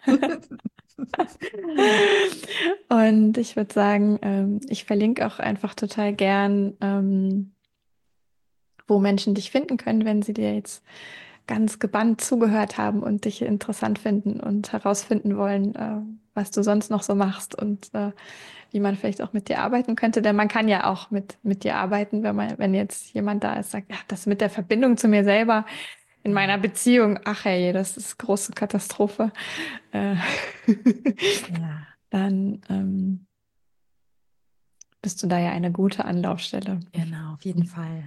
Und ich würde sagen, ähm, ich verlinke auch einfach total gern, ähm, wo Menschen dich finden können, wenn sie dir jetzt ganz gebannt zugehört haben und dich interessant finden und herausfinden wollen, äh, was du sonst noch so machst und äh, wie man vielleicht auch mit dir arbeiten könnte. Denn man kann ja auch mit, mit dir arbeiten, wenn man, wenn jetzt jemand da ist, sagt, ja, das mit der Verbindung zu mir selber in meiner Beziehung, ach hey, das ist große Katastrophe. Äh, Ja. dann ähm, bist du da ja eine gute Anlaufstelle. Genau, auf jeden Fall.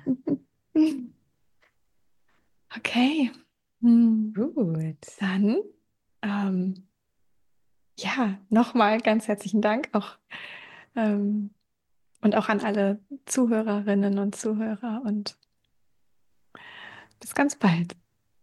Okay. Hm. Gut. Dann, ähm, ja, nochmal ganz herzlichen Dank auch ähm, und auch an alle Zuhörerinnen und Zuhörer und bis ganz bald.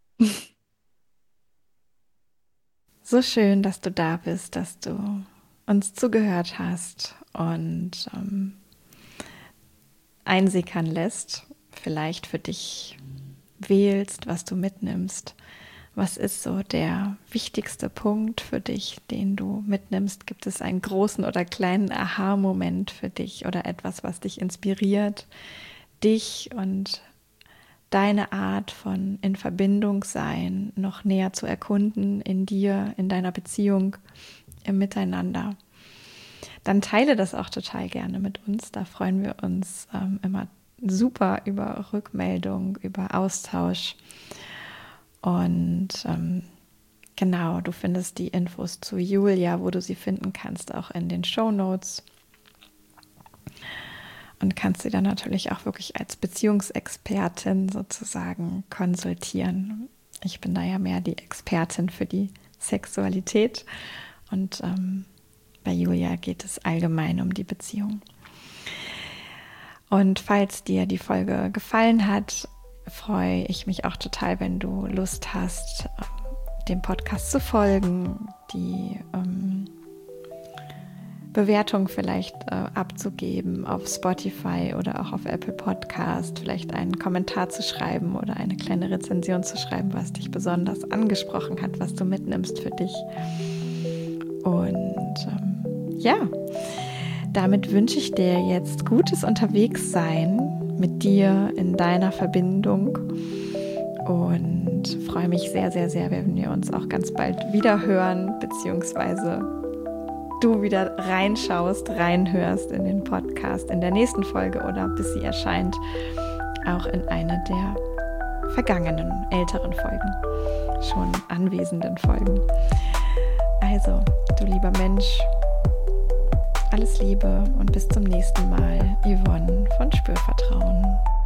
So schön, dass du da bist, dass du uns zugehört hast und ähm, einsickern lässt, vielleicht für dich wählst, was du mitnimmst. Was ist so der wichtigste Punkt für dich, den du mitnimmst? Gibt es einen großen oder kleinen Aha-Moment für dich oder etwas, was dich inspiriert, dich und deine Art von in Verbindung sein noch näher zu erkunden in dir, in deiner Beziehung, im Miteinander? Dann teile das auch total gerne mit uns. Da freuen wir uns ähm, immer super über Rückmeldung, über Austausch. Und ähm, genau, du findest die Infos zu Julia, wo du sie finden kannst, auch in den Shownotes. Und kannst sie dann natürlich auch wirklich als Beziehungsexpertin sozusagen konsultieren. Ich bin da ja mehr die Expertin für die Sexualität. Und ähm, bei Julia geht es allgemein um die Beziehung. Und falls dir die Folge gefallen hat, freue ich mich auch total, wenn du Lust hast, dem Podcast zu folgen, die ähm, Bewertung vielleicht äh, abzugeben auf Spotify oder auch auf Apple Podcast, vielleicht einen Kommentar zu schreiben oder eine kleine Rezension zu schreiben, was dich besonders angesprochen hat, was du mitnimmst für dich. Und ähm, ja, damit wünsche ich dir jetzt gutes Unterwegssein mit dir in deiner Verbindung und freue mich sehr, sehr, sehr, wenn wir uns auch ganz bald wieder hören, beziehungsweise du wieder reinschaust, reinhörst in den Podcast in der nächsten Folge oder bis sie erscheint, auch in eine der vergangenen, älteren Folgen, schon anwesenden Folgen. Also, du lieber Mensch, alles Liebe und bis zum nächsten Mal. Yvonne von Spürvertrauen.